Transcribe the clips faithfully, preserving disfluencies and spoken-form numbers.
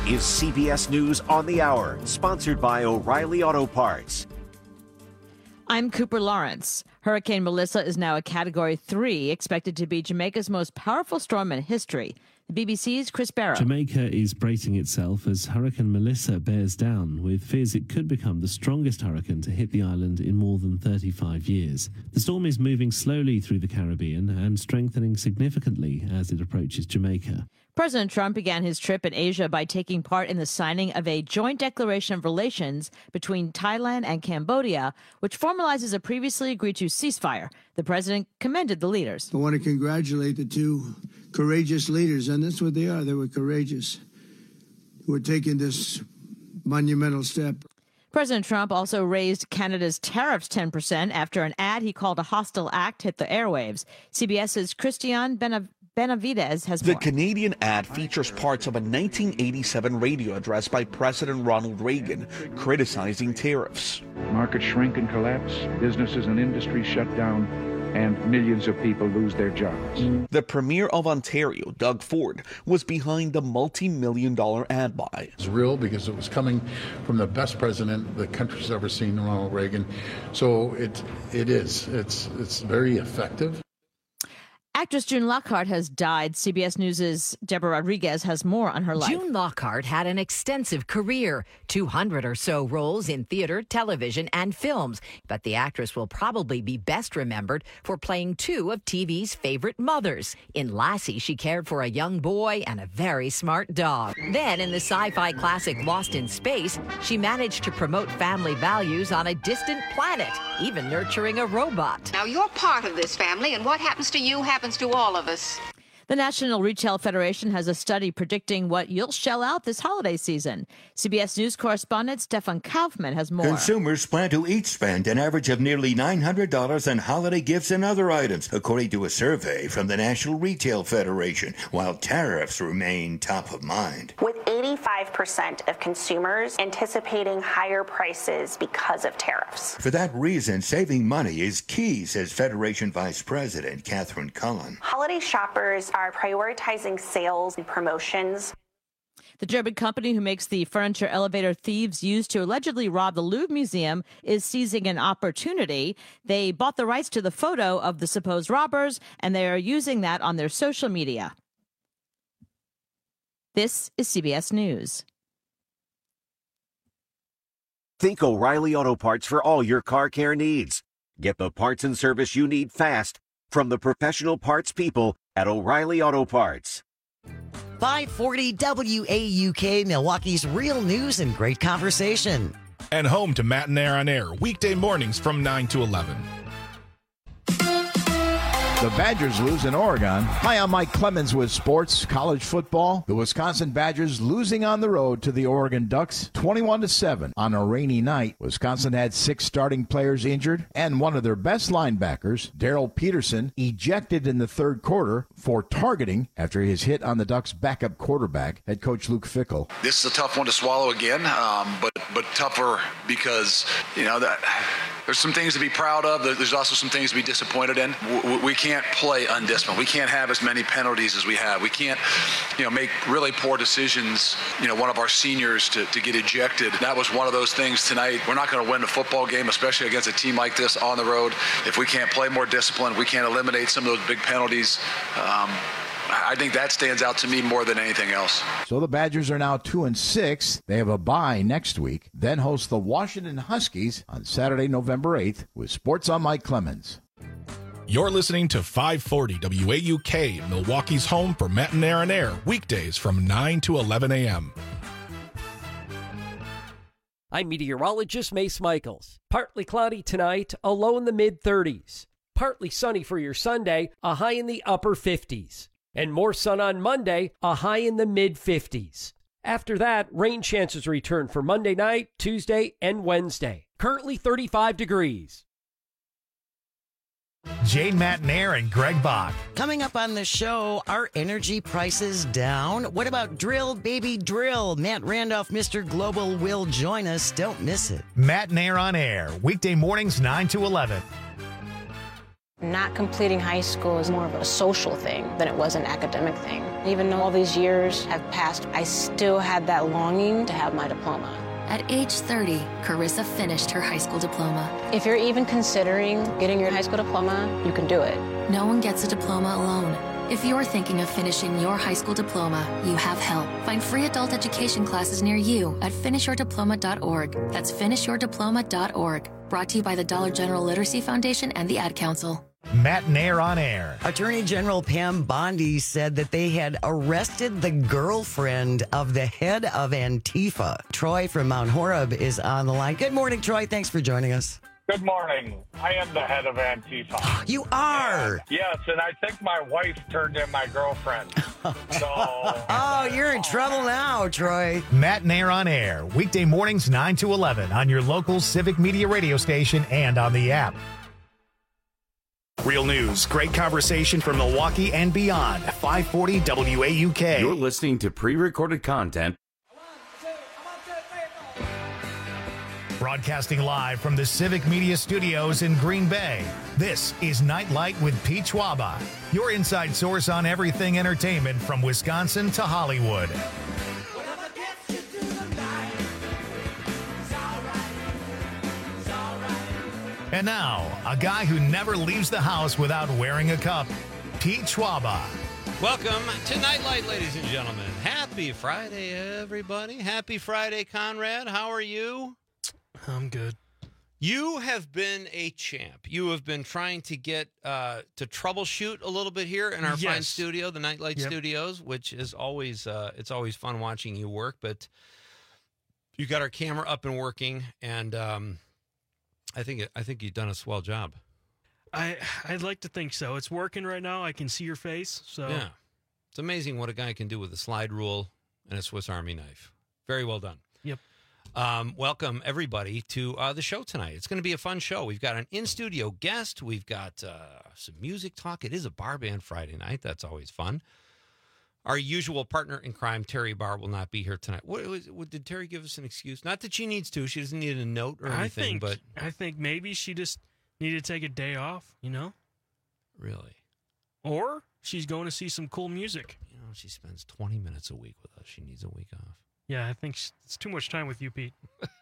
is C B S News on the Hour, sponsored by O'Reilly Auto Parts. I'm Cooper Lawrence. Hurricane Melissa is now a Category three, expected to be Jamaica's most powerful storm in history. The B B C's Chris Barrow. Jamaica is bracing itself as Hurricane Melissa bears down, with fears it could become the strongest hurricane to hit the island in more than thirty-five years. The storm is moving slowly through the Caribbean and strengthening significantly as it approaches Jamaica. President Trump began his trip in Asia by taking part in the signing of a joint declaration of relations between Thailand and Cambodia, which formalizes a previously agreed-to ceasefire. The president commended the leaders. I want to congratulate the two courageous leaders, and that's what they are. They were courageous, who are taking this monumental step. President Trump also raised Canada's tariffs ten percent after an ad he called a hostile act hit the airwaves. CBS's Christian Benav- Benavides has more. The Canadian ad features parts of a nineteen eighty-seven radio address by President Ronald Reagan criticizing tariffs. Markets shrink and collapse, businesses and industries shut down, and millions of people lose their jobs. The Premier of Ontario, Doug Ford, was behind the multi-million dollar ad buy. It's real because it was coming from the best president the country's ever seen, Ronald Reagan. So it it is. It's it's very effective. Actress June Lockhart has died. C B S News' Deborah Rodriguez has more on her life. June Lockhart had an extensive career, two hundred or so roles in theater, television, and films. But the actress will probably be best remembered for playing two of T V's favorite mothers. In Lassie, she cared for a young boy and a very smart dog. Then, in the sci-fi classic Lost in Space, she managed to promote family values on a distant planet, even nurturing a robot. Now, you're part of this family, and what happens to you happens to all of us. The National Retail Federation has a study predicting what you'll shell out this holiday season. C B S News correspondent Stefan Kaufman has more. Consumers plan to each spend an average of nearly nine hundred dollars on holiday gifts and other items, according to a survey from the National Retail Federation, while tariffs remain top of mind. With eighty-five percent of consumers anticipating higher prices because of tariffs. For that reason, saving money is key, says Federation Vice President Catherine Cullen. Holiday shoppers are prioritizing sales and promotions. The German company who makes the furniture elevator thieves used to allegedly rob the Louvre Museum is seizing an opportunity. They bought the rights to the photo of the supposed robbers, and they are using that on their social media. This is C B S News. Think O'Reilly Auto Parts for all your car care needs. Get the parts and service you need fast from the professional parts people at O'Reilly Auto Parts. five forty W A U K, Milwaukee's real news and great conversation. And home to Matt and Air on Air, weekday mornings from nine to eleven. The Badgers lose in Oregon. Hi, I'm Mike Clemens with sports, college football. The Wisconsin Badgers losing on the road to the Oregon Ducks, twenty-one to seven on a rainy night. Wisconsin had six starting players injured, and one of their best linebackers, Darrell Peterson, ejected in the third quarter for targeting after his hit on the Ducks' backup quarterback, head coach Luke Fickell. This is a tough one to swallow again, um, but but tougher because, you know, that there's some things to be proud of. There's also some things to be disappointed in. We, we can't play undisciplined. We can't have as many penalties as we have. We can't, you know, make really poor decisions. You know, one of our seniors to, to get ejected. That was one of those things tonight. We're not going to win a football game, especially against a team like this on the road, if we can't play more disciplined, we can't eliminate some of those big penalties. Um, I think that stands out to me more than anything else. So the Badgers are now two and six. They have a bye next week, then host the Washington Huskies on Saturday, November eighth, with Sports on Mike Clemens. You're listening to five forty W A U K, Milwaukee's home for Matt and Air on Air, weekdays from nine to eleven a.m. I'm meteorologist Mace Michaels. Partly cloudy tonight, a low in the mid-thirties. Partly sunny for your Sunday, a high in the upper fifties. And more sun on Monday, a high in the mid-fifties. After that, rain chances return for Monday night, Tuesday, and Wednesday. Currently thirty-five degrees. Jane Matanair and Greg Bach. Coming up on the show, are energy prices down? What about drill, baby, drill? Matt Randolph, Mister Global, will join us. Don't miss it. Matt and Air on Air, weekday mornings nine to eleven. Not completing high school is more of a social thing than it was an academic thing. Even though all these years have passed, I still had that longing to have my diploma. At age thirty, Carissa finished her high school diploma. If you're even considering getting your high school diploma, you can do it. No one gets a diploma alone. If you're thinking of finishing your high school diploma, you have help. Find free adult education classes near you at finish your diploma dot org. That's finish your diploma dot org. Brought to you by the Dollar General Literacy Foundation and the Ad Council. Matt Nair on air. Attorney General Pam Bondi said that they had arrested the girlfriend of the head of Antifa. Troy from Mount Horeb is on the line. Good morning, Troy. Thanks for joining us. Good morning. I am the head of Antifa. You are? And, yes, and I think my wife turned in my girlfriend. So, oh, you're in trouble now, Troy. Matt Nair on air. Weekday mornings nine to eleven on your local Civic Media radio station and on the app. Real news, great conversation from Milwaukee and beyond. five forty W A U K. You're listening to pre-recorded content. Broadcasting live from the Civic Media Studios in Green Bay, this is Nightlight with Pete Schwaba, your inside source on everything entertainment from Wisconsin to Hollywood. And now, a guy who never leaves the house without wearing a cup, Pete Schwaba. Welcome to Nightlight, ladies and gentlemen. Happy Friday, everybody. Happy Friday, Conrad. How are you? I'm good. You have been a champ. You have been trying to get uh, to troubleshoot a little bit here in our yes. fine studio, the Nightlight yep. Studios, which is always uh, it's always fun watching you work. But you got our camera up and working, and um, I think I think you've done a swell job. I I'd like to think so. It's working right now. I can see your face. So yeah, it's amazing what a guy can do with a slide rule and a Swiss Army knife. Very well done. Yep. Um, welcome, everybody, to uh, the show tonight. It's going to be a fun show. We've got an in-studio guest. We've got uh, some music talk. It is a bar band Friday night. That's always fun. Our usual partner in crime, Terry Barr, will not be here tonight. What, what, what did Terry give us an excuse? Not that she needs to. She doesn't need a note or anything. I think, but I think maybe she just needed to take a day off, you know? Really? Or she's going to see some cool music. You know, she spends twenty minutes a week with us. She needs a week off. Yeah, I think it's too much time with you, Pete.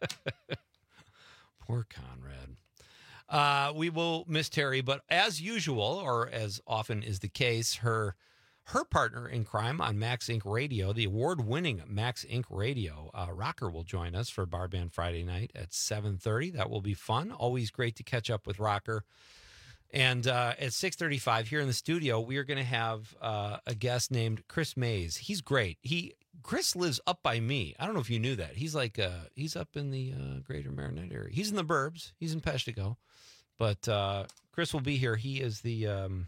Poor Conrad. Uh, we will miss Terry, but as usual, or as often is the case, her her partner in crime on Max Incorporated. Radio, the award-winning Max Incorporated. Radio, uh, Rocker will join us for Bar Band Friday night at seven thirty. That will be fun. Always great to catch up with Rocker. And uh, at six thirty-five here in the studio, we are going to have uh, a guest named Chris Mays. He's great. He Chris lives up by me. I don't know if you knew that. He's like uh, he's up in the uh, greater Marinette area. He's in the burbs. He's in Peshtigo. But uh, Chris will be here. He is the um,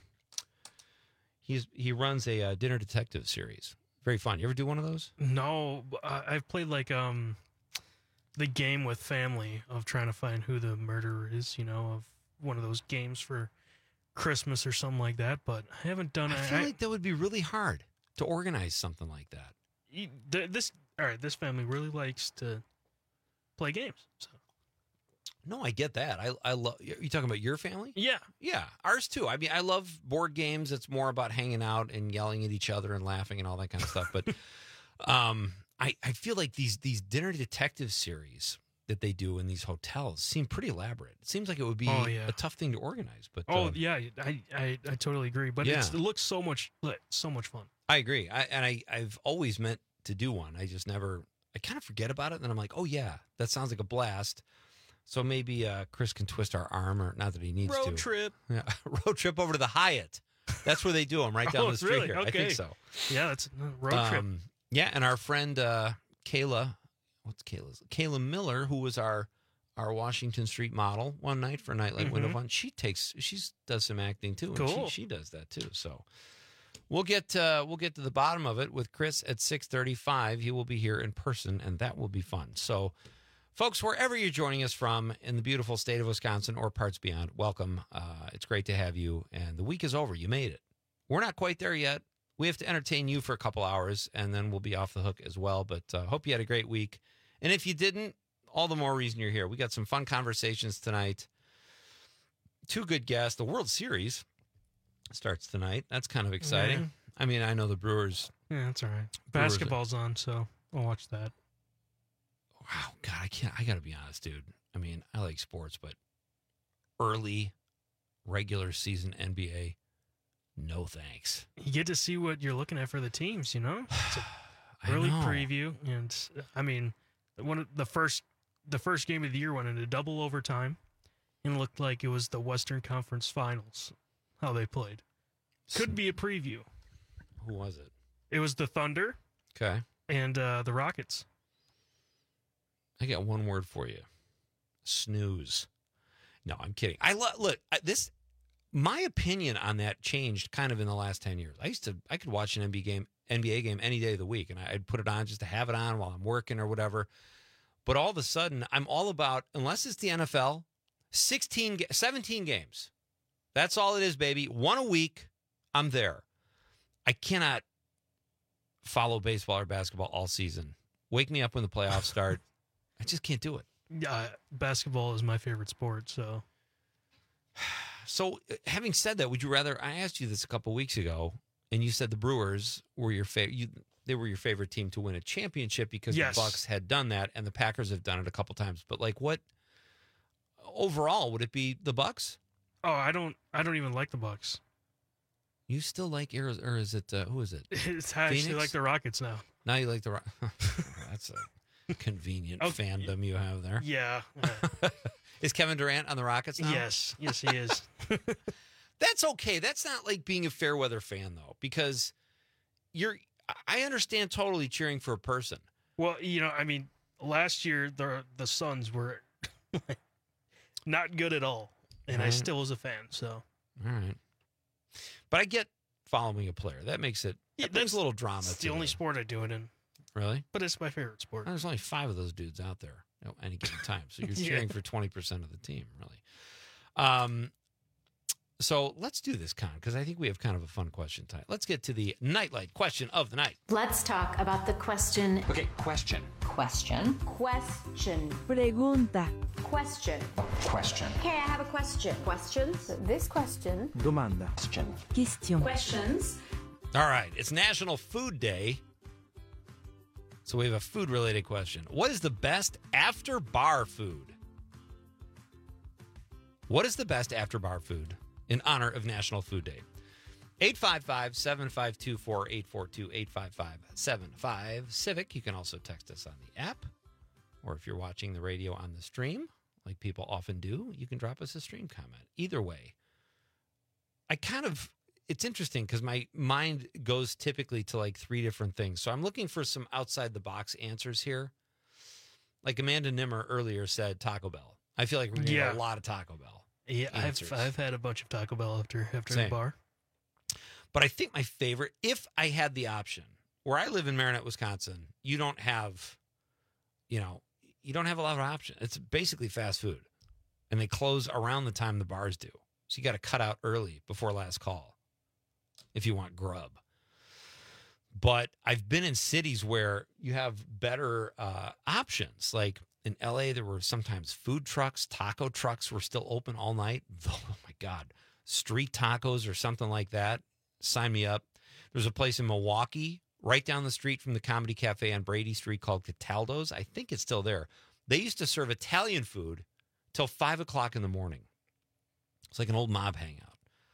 he's he runs a uh, dinner detective series. Very fun. You ever do one of those? No, I've played like um the game with family of trying to find who the murderer is. You know, of one of those games for Christmas or something like that. But I haven't done it. I feel I, like that would be really hard to organize something like that. This all right. This family really likes to play games. So. No, I get that. I I love. You talking about your family? Yeah, yeah, ours too. I mean, I love board games. It's more about hanging out and yelling at each other and laughing and all that kind of stuff. But um, I I feel like these these dinner detective series that they do in these hotels seem pretty elaborate. It seems like it would be oh, yeah. a tough thing to organize. But oh uh, yeah, I, I I totally agree. But yeah. it's, it looks so much so much fun. I agree. I, and I I've always meant to do one. I just never. I kind of forget about it, and then I'm like, oh yeah, that sounds like a blast. So maybe uh, Chris can twist our arm, or not that he needs road to. Road trip. Yeah, road trip over to the Hyatt. That's where they do them, right down oh, the street really? here. Okay. I think so. Yeah, that's a road um, trip. Yeah, and our friend uh, Kayla, what's Kayla's? Kayla Miller, who was our our Washington Street model one night for Nightlight mm-hmm. Window Fun. She takes, she does some acting too. Cool. And she, she does that too. So we'll get uh, we'll get to the bottom of it with Chris at six thirty-five. He will be here in person, and that will be fun. So. Folks, wherever you're joining us from in the beautiful state of Wisconsin or parts beyond, welcome. Uh, it's great to have you. And the week is over. You made it. We're not quite there yet. We have to entertain you for a couple hours, and then we'll be off the hook as well. But uh, hope you had a great week. And if you didn't, all the more reason you're here. We got some fun conversations tonight. two good guests. The World Series starts tonight. That's kind of exciting. Yeah. I mean, I know the Brewers. Yeah, that's all right. Brewers Basketball's on, so I'll watch that. Wow, God, I can't. I got to be honest, dude. I mean, I like sports, but early regular season N B A, no thanks. You get to see what you're looking at for the teams, you know? It's I early know. preview, and I mean, one of the first the first game of the year went into double overtime, and it looked like it was the Western Conference Finals. How they played could be a preview. Who was it? It was the Thunder. Okay. And uh, the Rockets. I got one word for you: snooze. No, I'm kidding. I lo- look I, this. My opinion on that changed kind of in the last ten years. I used to, I could watch an N B A game, N B A game any day of the week, and I'd put it on just to have it on while I'm working or whatever. But all of a sudden, I'm all about, unless it's the N F L, sixteen, seventeen games. That's all it is, baby. One a week, I'm there. I cannot follow baseball or basketball all season. Wake me up when the playoffs start. I just can't do it. Yeah, basketball is my favorite sport, so. So, having said that, would you rather? I asked you this a couple weeks ago, and you said the Brewers were your favorite. You, they were your favorite team to win a championship because Yes. the Bucks had done that, and the Packers have done it a couple times. But like, what overall would it be? The Bucks? Oh, I don't. I don't even like the Bucks. You still like Arizona, or is it uh, who is it? It's I actually Phoenix? like the Rockets now. Now you like the. Ro- That's a convenient Oh, fandom you have there. Yeah. Is Kevin Durant on the Rockets now? Yes. Yes, he is. That's okay. That's not like being a fair weather fan though, because you're. I understand totally cheering for a person. Well, you know, I mean, last year the the Suns were not good at all, and I Right. still was a fan. So, All right, but I get following a player. That makes it. Yeah, That brings a little drama. it's to the only it. sport I do it in. Really? But it's my favorite sport. There's only five of those dudes out there at any given time, so you're Yeah. cheering for twenty percent of the team, really. Um. So let's do this, Con, because I think we have kind of a fun question tonight. Let's get to the Nightlight question of the night. Let's talk about the question. Okay, question. Question. Question. Pregunta. Question. Question. Okay, I have a question. Questions? This question. Domanda. Question. Question. Questions. All right, it's National Food Day. So we have a food-related question. What is the best after-bar food? What is the best after-bar food in honor of National Food Day? eight five five, seven five two, four eight four two, eight five five, seven five, Civic. You can also text us on the app. Or if you're watching the radio on the stream, like people often do, you can drop us a stream comment. Either way, I kind of... It's interesting because my mind goes typically to like three different things. So I'm looking for some outside the box answers here. Like Amanda Nimmer earlier said Taco Bell. I feel like we're getting Yeah. a lot of Taco Bell. Yeah, answers. I've I've had a bunch of Taco Bell after after Same. the bar. But I think my favorite, if I had the option, where I live in Marinette, Wisconsin, you don't have, you know, you don't have a lot of options. It's basically fast food. And they close around the time the bars do. So you got to cut out early before last call if you want grub. But I've been in cities where you have better uh, options. Like in L A, there were sometimes food trucks, taco trucks were still open all night. Oh my God. Street tacos or something like that. Sign me up. There's a place in Milwaukee right down the street from the Comedy Cafe on Brady Street called Cataldo's. I think it's still there. They used to serve Italian food till five o'clock in the morning. It's like an old mob hangout.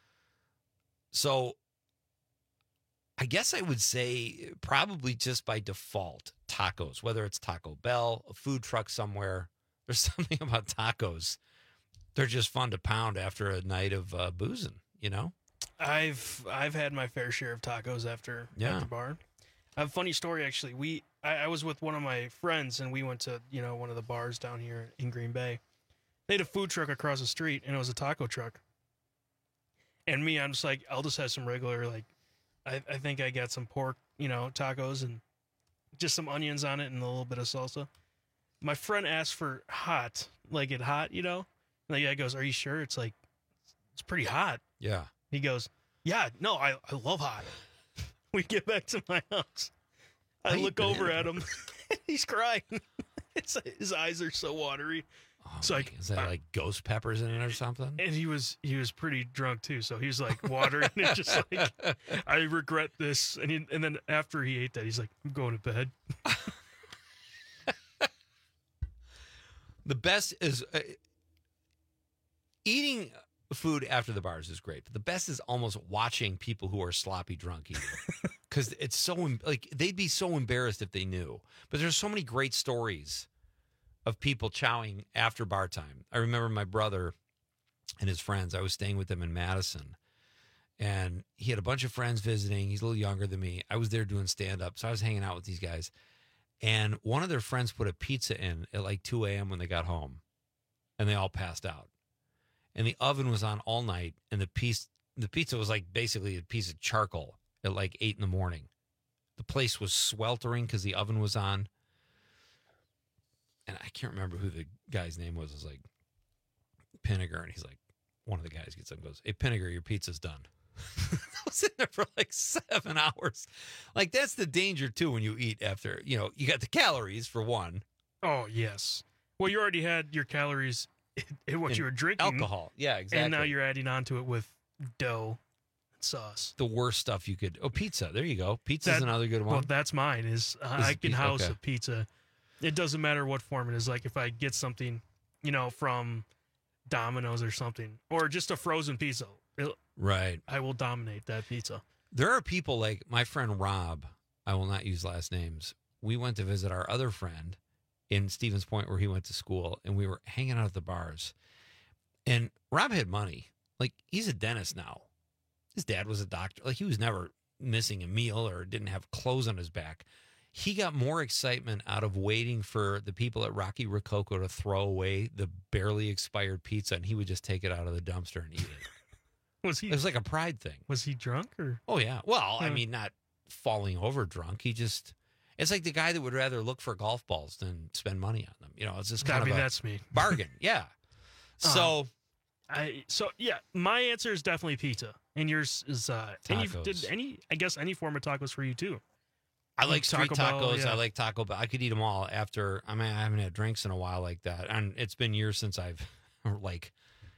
So I guess I would say probably just by default, tacos, whether it's Taco Bell, a food truck somewhere. There's something about tacos. They're just fun to pound after a night of uh, boozing, you know? I've I've had my fair share of tacos after Yeah. at the bar. I have a funny story actually. We I, I was with one of my friends and we went to, you know, one of the bars down here in Green Bay. They had a food truck across the street and it was a taco truck. And me, I'm just like, I'll just have some regular, like, I, I think I got some pork, you know, tacos and just some onions on it and a little bit of salsa. My friend asked for hot, like it hot, you know? And the guy goes, "Are you sure?" It's like, it's pretty hot. Yeah. He goes, "Yeah, no, I, I love hot." We get back to my house. I How you look been over in? at him. He's crying. His, his eyes are so watery. It's like, Is that uh, like ghost peppers in it or something? and he was he was pretty drunk too, so he was like watering it, just like, I regret this. And he, and then after he ate that, he's like, I'm going to bed. The best is uh, eating food after the bars is great, but the best is almost watching people who are sloppy drunk eating, because it's so em- like they'd be so embarrassed if they knew. But there's so many great stories of people chowing after bar time. I remember my brother and his friends. I was staying with them in Madison, and he had a bunch of friends visiting. He's a little younger than me. I was there doing stand-up, so I was hanging out with these guys. And one of their friends put a pizza in at like two a.m. when they got home, and they all passed out. And the oven was on all night, and the piece, the pizza was like basically a piece of charcoal at like eight in the morning. The place was sweltering because the oven was on. And I can't remember who the guy's name was. It was like Pinniger, and he's like, one of the guys gets up and goes, "Hey, Pinniger, your pizza's done." I was in there for like seven hours. Like, that's the danger, too, when you eat after, you know, you got the calories for one. Oh, yes. Well, you already had your calories in what And you were drinking. alcohol. Yeah, exactly. And now you're adding on to it with dough and sauce. The worst stuff you could. Oh, pizza. There you go. Pizza's That- another good one. Well, that's mine. Is uh, Is I it can pi- house okay. a pizza. It doesn't matter what form it is. Like if I get something, you know, from Domino's or something, or just a frozen pizza, it- Right. I will dominate that pizza. There are people like my friend Rob. I will not use last names. We went to visit our other friend in Stevens Point where he went to school, and we were hanging out at the bars. And Rob had money. Like, he's a dentist now. His dad was a doctor. Like, he was never missing a meal or didn't have clothes on his back. He got more excitement out of waiting for the people at Rocky Rococo to throw away the barely expired pizza, and he would just take it out of the dumpster and eat it. Was he? It was like a pride thing. Was he drunk or? Oh, yeah. Well, I Yeah. mean, not falling over drunk. He just, it's like the guy that would rather look for golf balls than spend money on them. You know, it's just kind I mean, of a that's me. bargain. Yeah. So, I so yeah, my answer is definitely pizza, and yours is uh, any Tacos. did any I guess any form of tacos for you too. I like street Taco Bell, tacos. yeah. I like Taco Bell. I could eat them all after. I mean, I haven't had drinks in a while like that, and it's been years since I've like,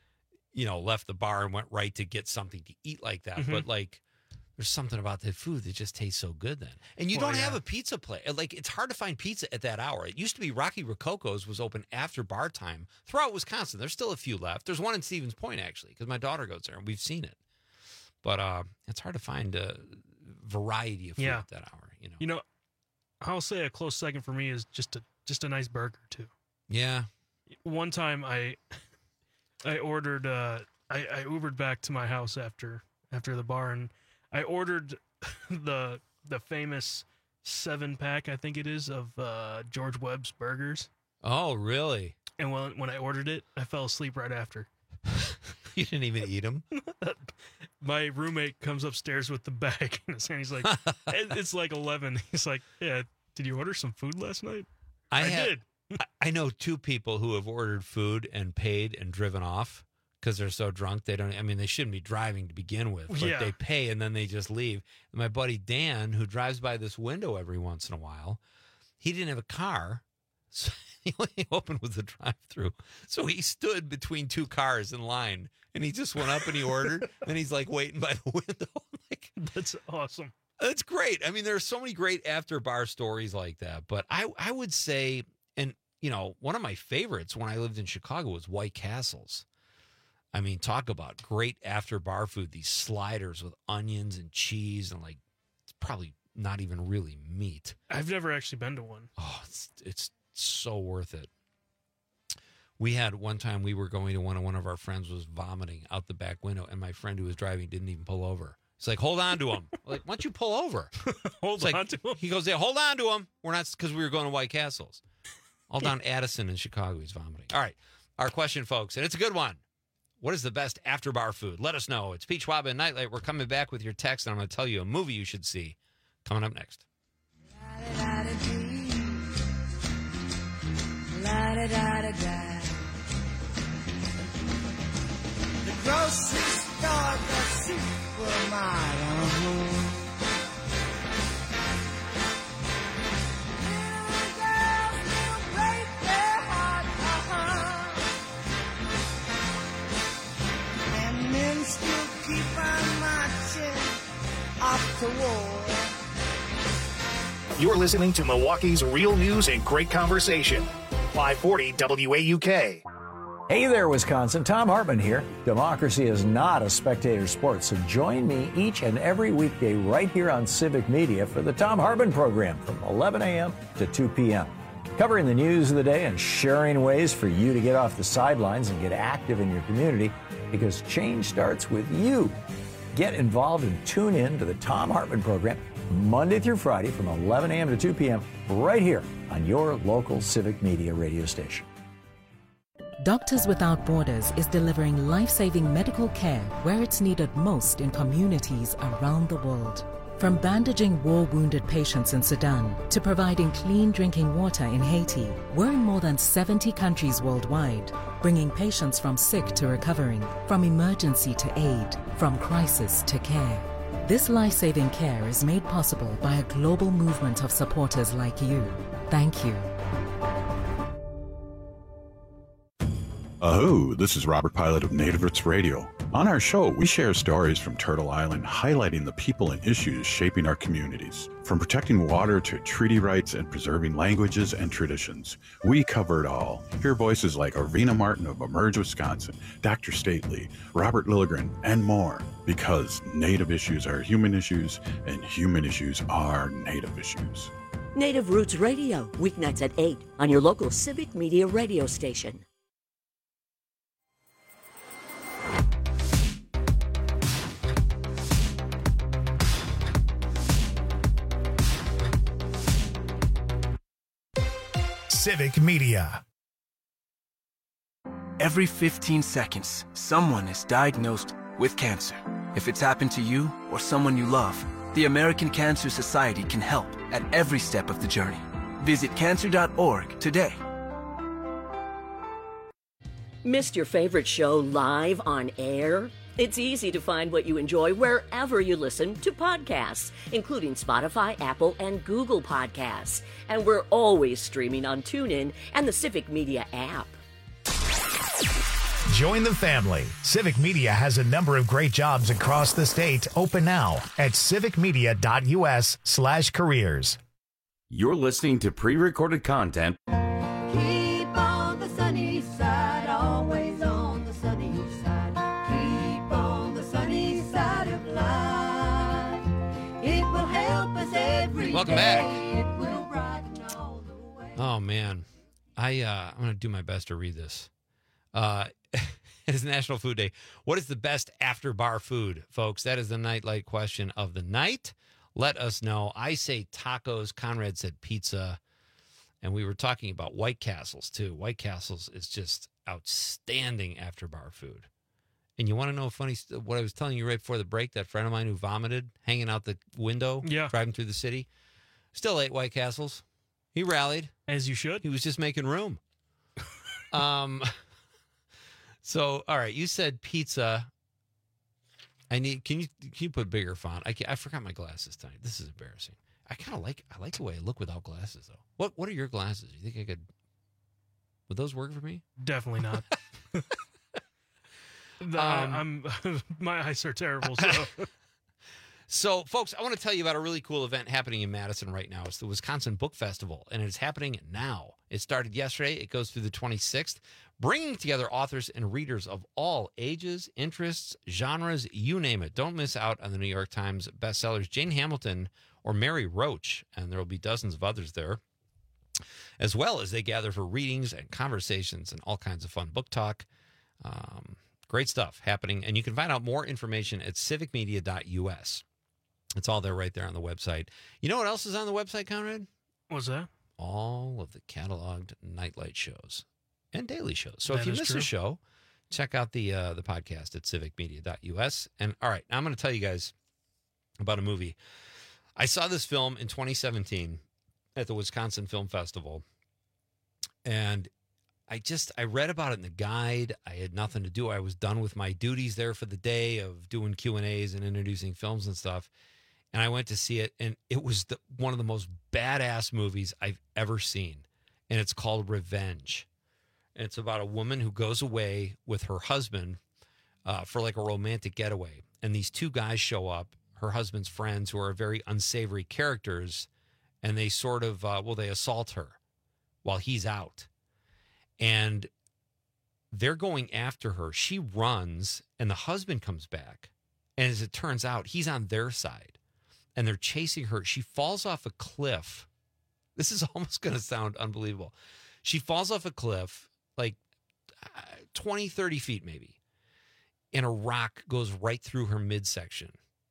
you know, left the bar and went right to get something to eat like that. Mhm. But like, there's something about that food that just tastes so good then. And you Well, don't yeah. have a pizza place. Like, it's hard to find pizza at that hour. It used to be Rocky Rococo's was open after bar time throughout Wisconsin. There's still a few left. There's one in Stevens Point actually, because my daughter goes there and we've seen it. But uh, it's hard to find a variety of food Yeah. at that hour. You know. You know, I'll say a close second for me is just a just a nice burger too. Yeah. One time I I ordered uh I, I Ubered back to my house after after the bar, and I ordered the the famous seven pack, I think it is, of uh, George Webb's burgers. Oh, really? And when when I ordered it, I fell asleep right after. You didn't even eat them? My roommate comes upstairs with the bag in his hand. He's like, it- it's like eleven. He's like, yeah, did you order some food last night? I, had- did. I- I know two people who have ordered food and paid and driven off because they're so drunk they don't. I mean, they shouldn't be driving to begin with, but Yeah. they pay and then they just leave. And my buddy Dan, who drives by this window every once in a while, he didn't have a car, so he only opened with the drive-through. So he stood between two cars in line, and he just went up and he ordered. And he's like waiting by the window. Like, That's awesome. that's great. I mean, there are so many great after bar stories like that. But I, I would say, and you know, one of my favorites when I lived in Chicago was White Castles. I mean, talk about great after bar food. These sliders with onions and cheese and like, it's probably not even really meat. I've never actually been to one. Oh, it's it's so worth it. We had one time we were going to one and one of our friends was vomiting out the back window, and my friend who was driving didn't even pull over. He's like, hold on to him. Like, why don't you pull over? Hold It's like- on to him. He goes, yeah, hold on to him. We're not, because we were going to White Castles. All down Addison in Chicago, he's vomiting. All right. Our question, folks, and it's a good one. What is the best after bar food? Let us know. It's Peach Waba and Nightlight. We're coming back with your text, and I'm going to tell you a movie you should see coming up next. La-da-da-da-da. The grocery store, the supermarket. Little girls will break their heart, uh-huh. keep on marching off to war. You're listening to Milwaukee's real news and great conversation. five forty W A U K. Hey there, Wisconsin. Tom Hartman here. Democracy is not a spectator sport, so join me each and every weekday right here on Civic Media for the Tom Hartman program from eleven a.m. to two p.m. Covering the news of the day and sharing ways for you to get off the sidelines and get active in your community, because change starts with you. Get involved and tune in to the Tom Hartman program Monday through Friday from eleven a.m. to two p.m. right here on your local Civic Media radio station. Doctors Without Borders is delivering life-saving medical care where it's needed most in communities around the world. From bandaging war-wounded patients in Sudan to providing clean drinking water in Haiti, we're in more than seventy countries worldwide, bringing patients from sick to recovering, from emergency to aid, from crisis to care. This life-saving care is made possible by a global movement of supporters like you. Thank you. Aho, this is Robert Pilot of Native Roots Radio. On our show, we share stories from Turtle Island highlighting the people and issues shaping our communities. From protecting water to treaty rights and preserving languages and traditions, we cover it all. Hear voices like Arvina Martin of Emerge Wisconsin, Doctor Stately, Robert Lilligren, and more. Because Native issues are human issues, and human issues are Native issues. Native Roots Radio, weeknights at eight on your local Civic Media radio station. Civic Media. Every fifteen seconds, someone is diagnosed with cancer. If it's happened to you or someone you love, the American Cancer Society can help at every step of the journey. Visit cancer dot org today. Missed your favorite show live on air? It's easy to find what you enjoy wherever you listen to podcasts, including Spotify, Apple, and Google Podcasts. And we're always streaming on TuneIn and the Civic Media app. Join the family. Civic Media has a number of great jobs across the state open now at civic media dot u s slash careers. You're listening to pre-recorded content. Keep on the sunny side, always on the sunny side. Keep on the sunny side of life. It will help us every Welcome day. back. It will brighten all the way. Oh, man. I, uh, I'm going to do my best to read this. Uh, it is National Food Day. What is the best after-bar food, folks? That is the nightlight question of the night. Let us know. I say tacos. Conrad said pizza. And we were talking about White Castles, too. White Castles is just outstanding after-bar food. And you want to know funny st- what I was telling you right before the break, that friend of mine who vomited hanging out the window, yeah. driving through the city, still ate White Castles. He rallied. As you should. He was just making room. um... So, all right, you said pizza. I need. Can you can you put bigger font? I can't, I forgot my glasses tonight. This is embarrassing. I kind of like. I like the way I look without glasses, though. What What are your glasses? You think I could? Would those work for me? Definitely not. the, um, I'm my eyes are terrible. So. So, folks, I want to tell you about a really cool event happening in Madison right now. It's the Wisconsin Book Festival, and it's happening now. It started yesterday. It goes through the twenty-sixth, bringing together authors and readers of all ages, interests, genres, you name it. Don't miss out on the New York Times bestsellers Jane Hamilton or Mary Roach, and there will be dozens of others there, as well as they gather for readings and conversations and all kinds of fun book talk. Um, great stuff happening, and you can find out more information at civic media dot u s. It's all there right there on the website. You know what else is on the website, Conrad? What's that? All of the cataloged nightlight shows and daily shows. So That if you is miss true. a show, check out the uh, the podcast at civic media dot u s. And all right, now I'm going to tell you guys about a movie. I saw this film in twenty seventeen at the Wisconsin Film Festival, and I just I read about it in the guide. I had nothing to do. I was done with my duties there for the day of doing Q and A's and introducing films and stuff. And I went to see it, and it was the, one of the most badass movies I've ever seen. And it's called Revenge. And it's about a woman who goes away with her husband uh, for like a romantic getaway. And these two guys show up, her husband's friends, who are very unsavory characters, and they sort of, uh, well, they assault her while he's out. And they're going after her. She runs, and the husband comes back. And as it turns out, he's on their side, and they're chasing her. She falls off a cliff. This is almost going to sound unbelievable. She falls off a cliff, like twenty, thirty feet maybe, and a rock goes right through her midsection.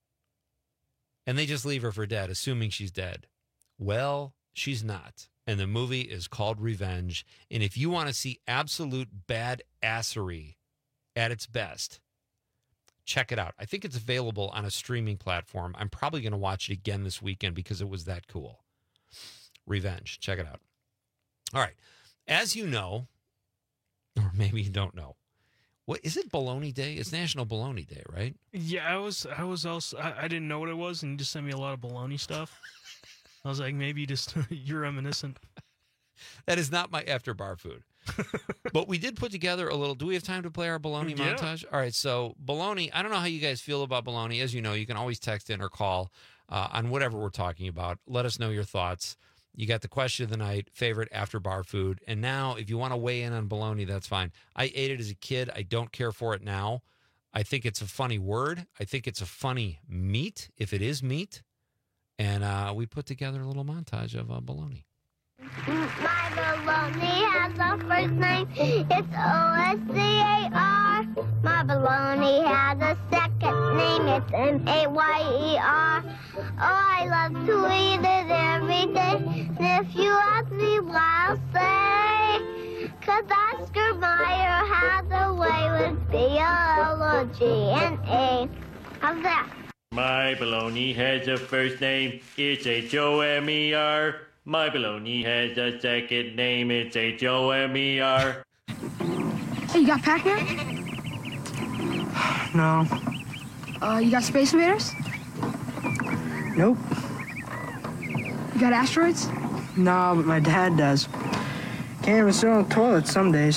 And they just leave her for dead, assuming she's dead. Well, she's not. And the movie is called Revenge. And if you want to see absolute badassery at its best, check it out. I think it's available on a streaming platform. I'm probably going to watch it again this weekend because it was that cool. Revenge. Check it out. All right. As you know, or maybe you don't know, what is it? Bologna Day? It's National Bologna Day, right? Yeah, I was. I was also. I, I didn't know what it was, and you just sent me a lot of bologna stuff. I was like, maybe just you're reminiscent. That is not my after bar food. But we did put together a little. Do we have time to play our bologna Yeah. montage? All right. So bologna. I don't know how you guys feel about bologna. As you know, you can always text in or call uh, on whatever we're talking about. Let us know your thoughts. You got the question of the night, favorite after bar food. And now, if you want to weigh in on bologna, that's fine. I ate it as a kid. I don't care for it now. I think it's a funny word. I think it's a funny meat, if it is meat. And uh, we put together a little montage of uh, bologna. My bologna has a first name, it's O S C A R. My bologna has a second name, it's M A Y E R. Oh, I love to eat it every day. And if you ask me why, I'll say, 'cause Oscar Mayer has a way with B L O G N A. How's that? My bologna has a first name, it's H O M E R. My bologna has a second name, it's H O M E R. Hey, you got Pac-Man? No. Uh, you got Space Invaders? Nope. You got Asteroids? No, but my dad does. Can't even sit on the toilet some days.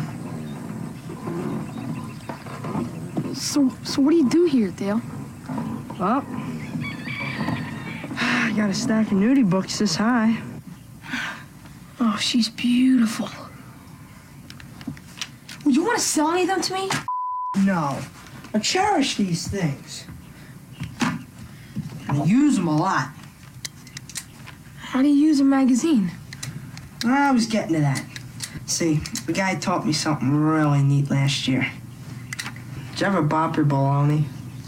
So, so what do you do here, Dale? Well, I got a stack of nudie books this high. Oh, she's beautiful. Would you want to sell any of them to me? No. I cherish these things. And I use them a lot. How do you use a magazine? I was getting to that. See, the guy taught me something really neat last year. Did you ever bop your bologna?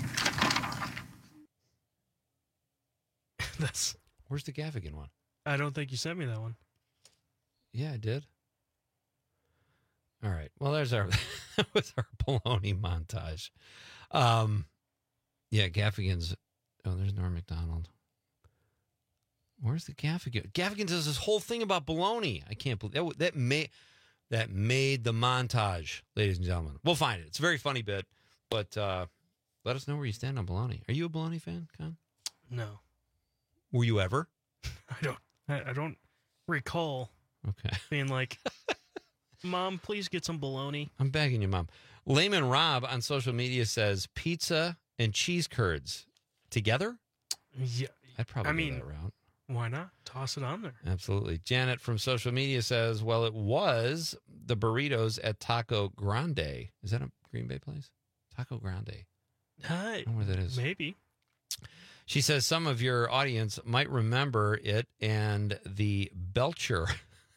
That's. Where's the Gaffigan one? I don't think you sent me that one. Yeah, I did. All right. Well, there's our that was our bologna montage. Um, yeah, Gaffigan's. Oh, there's Norm Macdonald. Where's the Gaffigan? Gaffigan does this whole thing about bologna. I can't believe that. That made that made the montage, ladies and gentlemen. We'll find it. It's a very funny bit, but uh, let us know where you stand on bologna. Are you a bologna fan, Con? No. Were you ever? I don't. I, I don't recall. Okay. Being like, Mom, please get some bologna. I'm begging you, Mom. Layman Rob on social media says pizza and cheese curds together. Yeah, I'd probably I go mean, that route. Why not? Toss it on there. Absolutely. Janet from social media says, well, it was the burritos at Taco Grande. Is that a Green Bay place? Taco Grande. Hi. I don't know where that is. Maybe. She says some of your audience might remember it and the Belcher.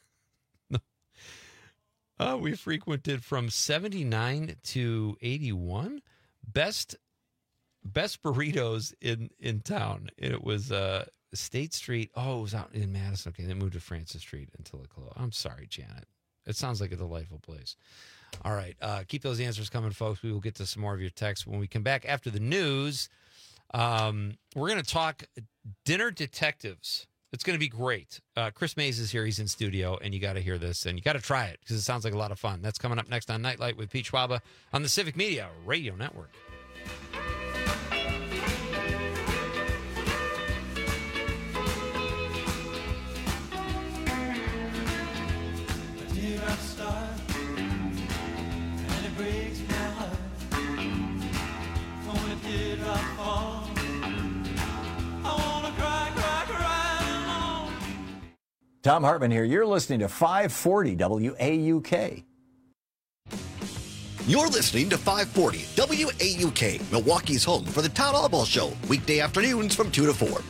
uh, we frequented from seventy-nine to eighty-one. Best best burritos in, in town. It was uh, State Street. Oh, it was out in Madison. Okay, they moved to Francis Street until it closed. I'm sorry, Janet. It sounds like a delightful place. All right. Uh, keep those answers coming, folks. We will get to some more of your texts when we come back after the news. Um, we're going to talk Dinner Detectives. It's going to be great. Uh, Chris Mays is here. He's in studio, and you got to hear this, and you got to try it because it sounds like a lot of fun. That's coming up next on Nightlight with Pete Schwaba on the Civic Media Radio Network. Dear, I start, and it breaks my heart. Tom Hartman here. You're listening to five forty W A U K. You're listening to five forty W A U K, Milwaukee's home for the Todd Albaugh Show, weekday afternoons from two to four.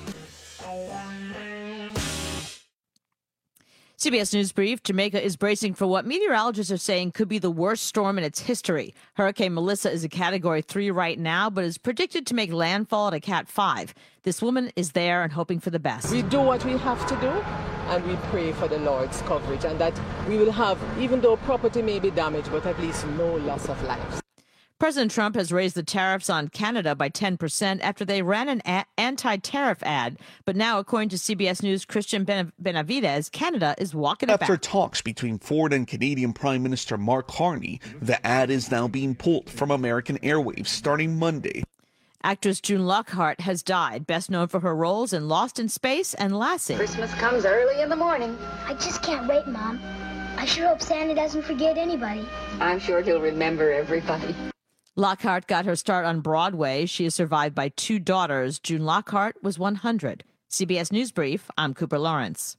C B S News Brief. Jamaica is bracing for what meteorologists are saying could be the worst storm in its history. Hurricane Melissa is a Category three right now, but is predicted to make landfall at a Cat five. This woman is there and hoping for the best. We do what we have to do, and we pray for the Lord's coverage, and that we will have, even though property may be damaged, but at least no loss of lives. President Trump has raised the tariffs on Canada by ten percent after they ran an a- anti-tariff ad. But now, according to C B S News' Christian Ben- Benavidez, Canada is walking it After back. talks between Ford and Canadian Prime Minister Mark Carney, the ad is now being pulled from American airwaves starting Monday. Actress June Lockhart has died, best known for her roles in Lost in Space and Lassie. Christmas comes early in the morning. I just can't wait, Mom. I sure hope Santa doesn't forget anybody. I'm sure he'll remember everybody. Lockhart got her start on Broadway. She is survived by two daughters. June Lockhart was one hundred. C B S News Brief, I'm Cooper Lawrence.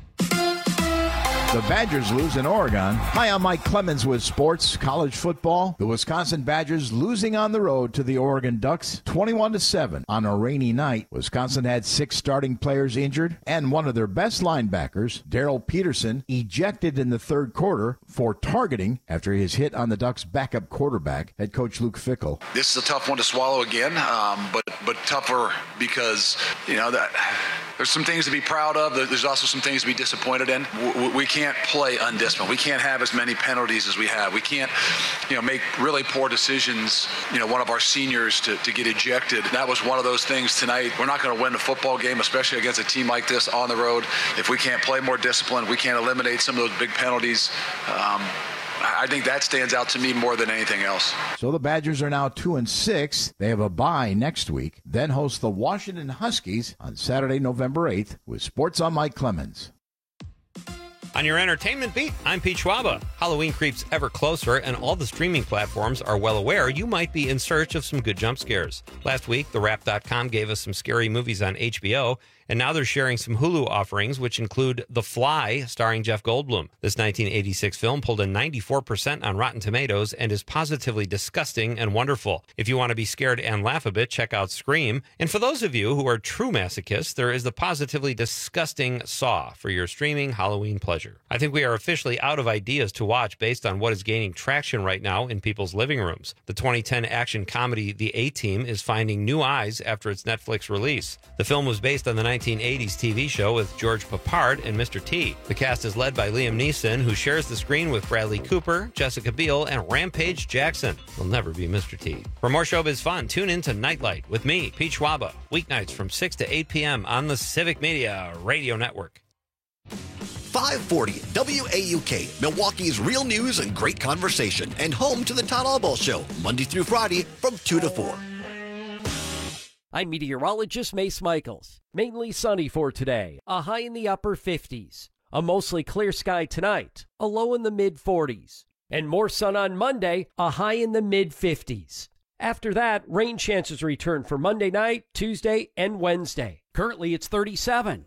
The Badgers lose in Oregon. Hi, I'm Mike Clemens with sports, college football. The Wisconsin Badgers losing on the road to the Oregon Ducks, twenty-one to seven on a rainy night. Wisconsin had six starting players injured, and one of their best linebackers, Darrell Peterson, ejected in the third quarter for targeting after his hit on the Ducks' backup quarterback, head coach Luke Fickell. This is a tough one to swallow again, um, but but tougher because, you know, that there's some things to be proud of. There's also some things to be disappointed in. We, we can't play undisciplined. We can't have as many penalties as we have. We can't, you know, make really poor decisions. You know, one of our seniors to, to get ejected. That was one of those things tonight. We're not going to win a football game, especially against a team like this on the road, if we can't play more disciplined, we can't eliminate some of those big penalties. Um, I think that stands out to me more than anything else. So the Badgers are now two and six. They have a bye next week, then host the Washington Huskies on Saturday, November eighth, with Sports on Mike Clemens. On your entertainment beat, I'm Pete Schwaba. Halloween creeps ever closer, and all the streaming platforms are well aware you might be in search of some good jump scares. Last week, the wrap dot com gave us some scary movies on H B O, and now they're sharing some Hulu offerings, which include The Fly, starring Jeff Goldblum. This nineteen eighty-six film pulled a ninety-four percent on Rotten Tomatoes and is positively disgusting and wonderful. If you want to be scared and laugh a bit, check out Scream. And for those of you who are true masochists, there is the positively disgusting Saw for your streaming Halloween pleasure. I think we are officially out of ideas to watch based on what is gaining traction right now in people's living rooms. The twenty ten action comedy The A-Team is finding new eyes after its Netflix release. The film was based on the nineteen eighties T V show with George Papard and Mister T. The cast is led by Liam Neeson, who shares the screen with Bradley Cooper, Jessica Biel, and Rampage Jackson. He'll never be Mister T. For more showbiz fun, tune in to Nightlight with me, Pete Schwaba, weeknights from six to eight p.m. on the Civic Media Radio Network. five forty W A U K, Milwaukee's real news and great conversation, and home to the Todd Albaugh Show, Monday through Friday from two to four. I'm meteorologist Mace Michaels. Mainly sunny for today, a high in the upper fifties. A mostly clear sky tonight, a low in the mid forties. And more sun on Monday, a high in the mid fifties. After that, rain chances return for Monday night, Tuesday, and Wednesday. Currently, it's thirty-seven.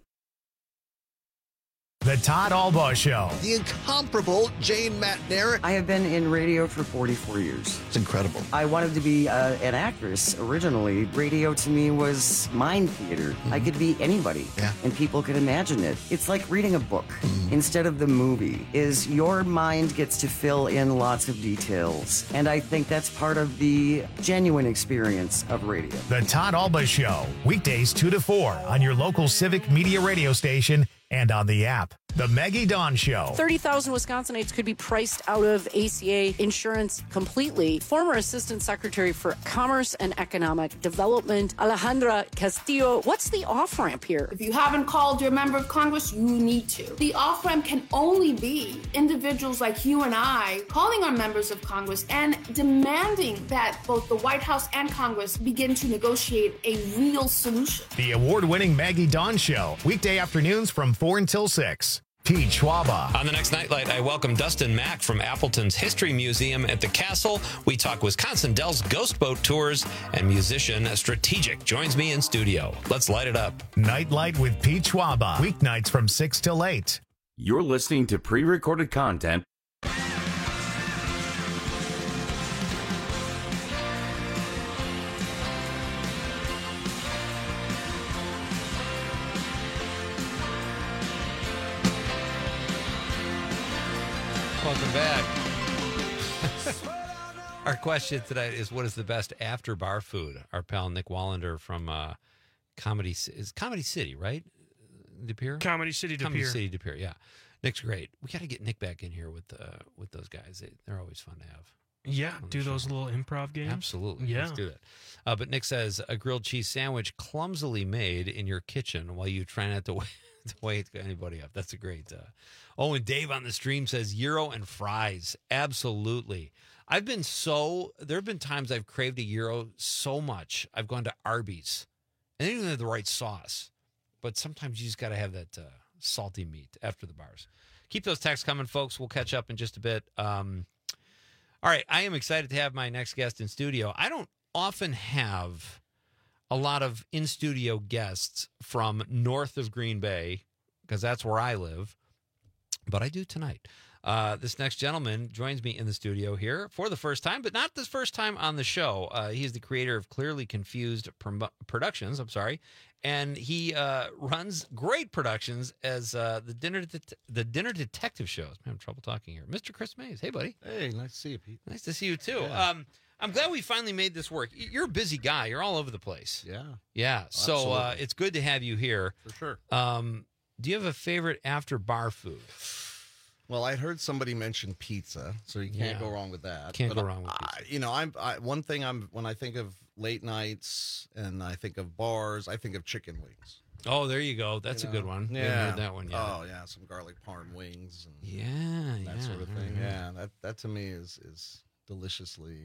The Todd Albaugh Show. The incomparable Jane Matner. I have been in radio for forty-four years. It's incredible. I wanted to be uh, an actress originally. Radio to me was mind theater. Mm-hmm. I could be anybody, yeah. and people could imagine it. It's like reading a book mm-hmm. instead of the movie. Is your mind gets to fill in lots of details, and I think that's part of the genuine experience of radio. The Todd Albaugh Show, weekdays two to four on your local Civic Media radio station and on the app. The Maggie Dawn Show. thirty thousand Wisconsinites could be priced out of A C A insurance completely. Former Assistant Secretary for Commerce and Economic Development, Alejandra Castillo. What's the off-ramp here? If you haven't called your member of Congress, you need to. The off-ramp can only be individuals like you and I calling our members of Congress and demanding that both the White House and Congress begin to negotiate a real solution. The award-winning Maggie Dawn Show, weekday afternoons from four until six. Pete Schwaba. On the next Nightlight, I welcome Dustin Mack from Appleton's History Museum at the Castle. We talk Wisconsin Dells Ghost Boat Tours, and musician Strategic joins me in studio. Let's light it up. Nightlight with Pete Schwaba. Weeknights from six till eight You're listening to pre-recorded content. Welcome back. Our question tonight is, what is the best after bar food? Our pal Nick Wallander from uh, Comedy is Comedy City, right? De Pere? Comedy City De Comedy Pere. City De Pere, yeah. Nick's great. We got to get Nick back in here with uh, with those guys. They, they're always fun to have. Yeah, do those little improv games. Absolutely. Yeah. Let's do that. Uh, but Nick says, a grilled cheese sandwich clumsily made in your kitchen while you try not to wait, to wake anybody up. That's a great. Uh... Oh, and Dave on the stream says, gyro and fries. Absolutely. I've been so, there have been times I've craved a gyro so much. I've gone to Arby's. And they don't even have the right sauce. But sometimes you just got to have that uh, salty meat after the bars. Keep those texts coming, folks. We'll catch up in just a bit. Um, all right. I am excited to have my next guest in studio. I don't often have a lot of in-studio guests from north of Green Bay, because that's where I live. But I do tonight. Uh, this next gentleman joins me in the studio here for the first time, but not the first time on the show. Uh, he's the creator of Clearly Confused Prom- Productions. I'm sorry. And he uh, runs great productions as uh, the dinner Det- the dinner detective shows. Man, I'm having trouble talking here. Mister Chris Mays. Hey, buddy. Hey, nice to see you, Pete. Nice to see you, too. Yeah. Um, I'm glad we finally made this work. You're a busy guy. You're all over the place. Yeah. Yeah. So uh, Absolutely. it's good to have you here. For sure. Um, do you have a favorite after bar food? Well, I heard somebody mention pizza, so you can't Yeah. go wrong with that. Can't But go wrong with I, You know, I'm I, one thing. I'm when I think of late nights and I think of bars, I think of chicken wings. Oh, there you go. That's You a good know? one. Yeah, We haven't heard that one yet. Oh, yeah, some garlic parm wings and yeah, that yeah, sort of thing. mhm. Yeah, that that to me is is deliciously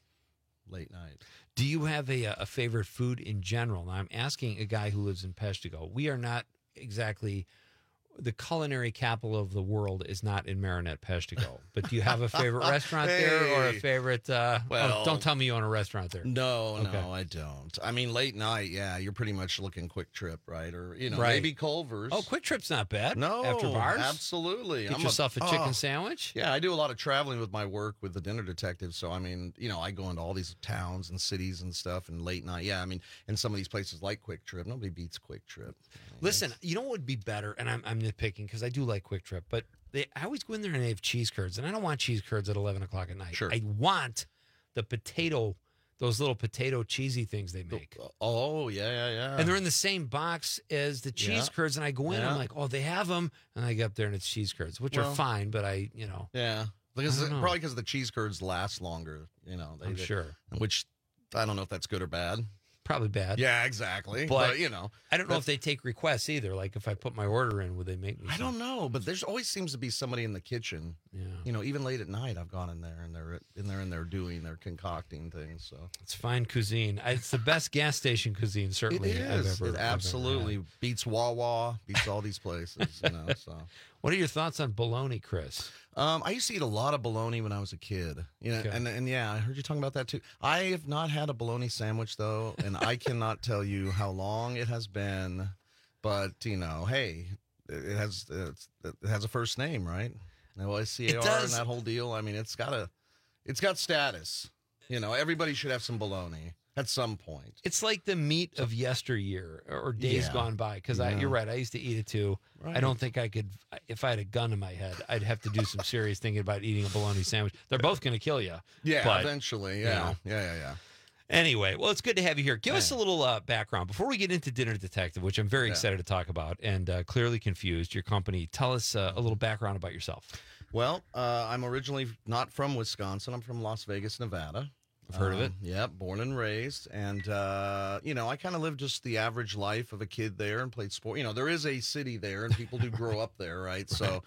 late night. Do you have a a favorite food in general? Now, I'm asking a guy who lives in Peshtigo. We are not exactly. The culinary capital of the world is not in Marinette, Peshtigo. But do you have a favorite restaurant there or a Hey. favorite? Uh, Well- oh, don't tell me you own a restaurant there. No, Okay. no, I don't. I mean, late night, yeah, you're pretty much looking Quick Trip, right? Or you know, Right. maybe Culver's. Oh, Quick Trip's not bad. No, after bars, absolutely. Get I'm yourself a, chicken oh. sandwich. Yeah, I do a lot of traveling with my work with the Dinner Detective. So, I mean, you know, I go into all these towns and cities and stuff and late night. Yeah, I mean, in some of these places like Quick Trip, nobody beats Quick Trip. Listen, you know what would be better, and I'm, I'm nitpicking because I do like Quick Trip, but they I always go in there and they have cheese curds, and I don't want cheese curds at eleven o'clock at night. Sure. I want the potato, those little potato cheesy things they make. Oh, yeah, yeah, yeah. And they're in the same box as the cheese Yeah. curds, and I go in, Yeah. I'm like, oh, they have them, and I get up there and it's cheese curds, which Well- are fine, but I, you know, Yeah. Because I don't know. probably because the cheese curds last longer, you know. They, I'm they- sure. Which I don't know if that's good or bad. Probably bad. Yeah, exactly. But, But, you know, I don't know that's- if they take requests either. Like if I put my order in, would they make me? I some? don't know, but there's always seems to be somebody in the kitchen. Yeah. You know, even late at night, I've gone in there and they're in there and they're doing, they're concocting things. So It's fine cuisine. I- It's the best gas station cuisine, it certainly. is. I've ever, it I've ever absolutely had. beats Wawa, beats all these places. You know, so. What are your thoughts on bologna, Chris? Um, I used to eat a lot of bologna when I was a kid. You know, Okay. and and yeah, I heard you talking about that too. I have not had a bologna sandwich though, and I cannot tell you how long it has been. But you know, hey, it it has it's, it has a first name, right? No S C A It R does. and that whole deal. I mean, it's got a, it's got status. You know, everybody should have some bologna at some point. It's like the meat of yesteryear or or days Yeah. gone by. Because Yeah. you're right, I used to eat it too. I Right. don't think I could, if I had a gun in my head, I'd have to do some serious thinking about eating a bologna sandwich. They're both going to kill you. Yeah, but, eventually. you Yeah, know. yeah, yeah, yeah. Anyway, well, it's good to have you here. Give us a little uh, background before we get into Dinner Detective, which I'm very Yeah. excited to talk about, and uh, Clearly Confused, your company. Tell us uh, a little background about yourself. Well, uh, I'm originally not from Wisconsin. I'm from Las Vegas, Nevada. I've heard of it. Um, Yep, born and raised. And, uh, you know, I kind of lived just the average life of a kid there and played sport. You know, there is a city there and people do grow up there, right? So,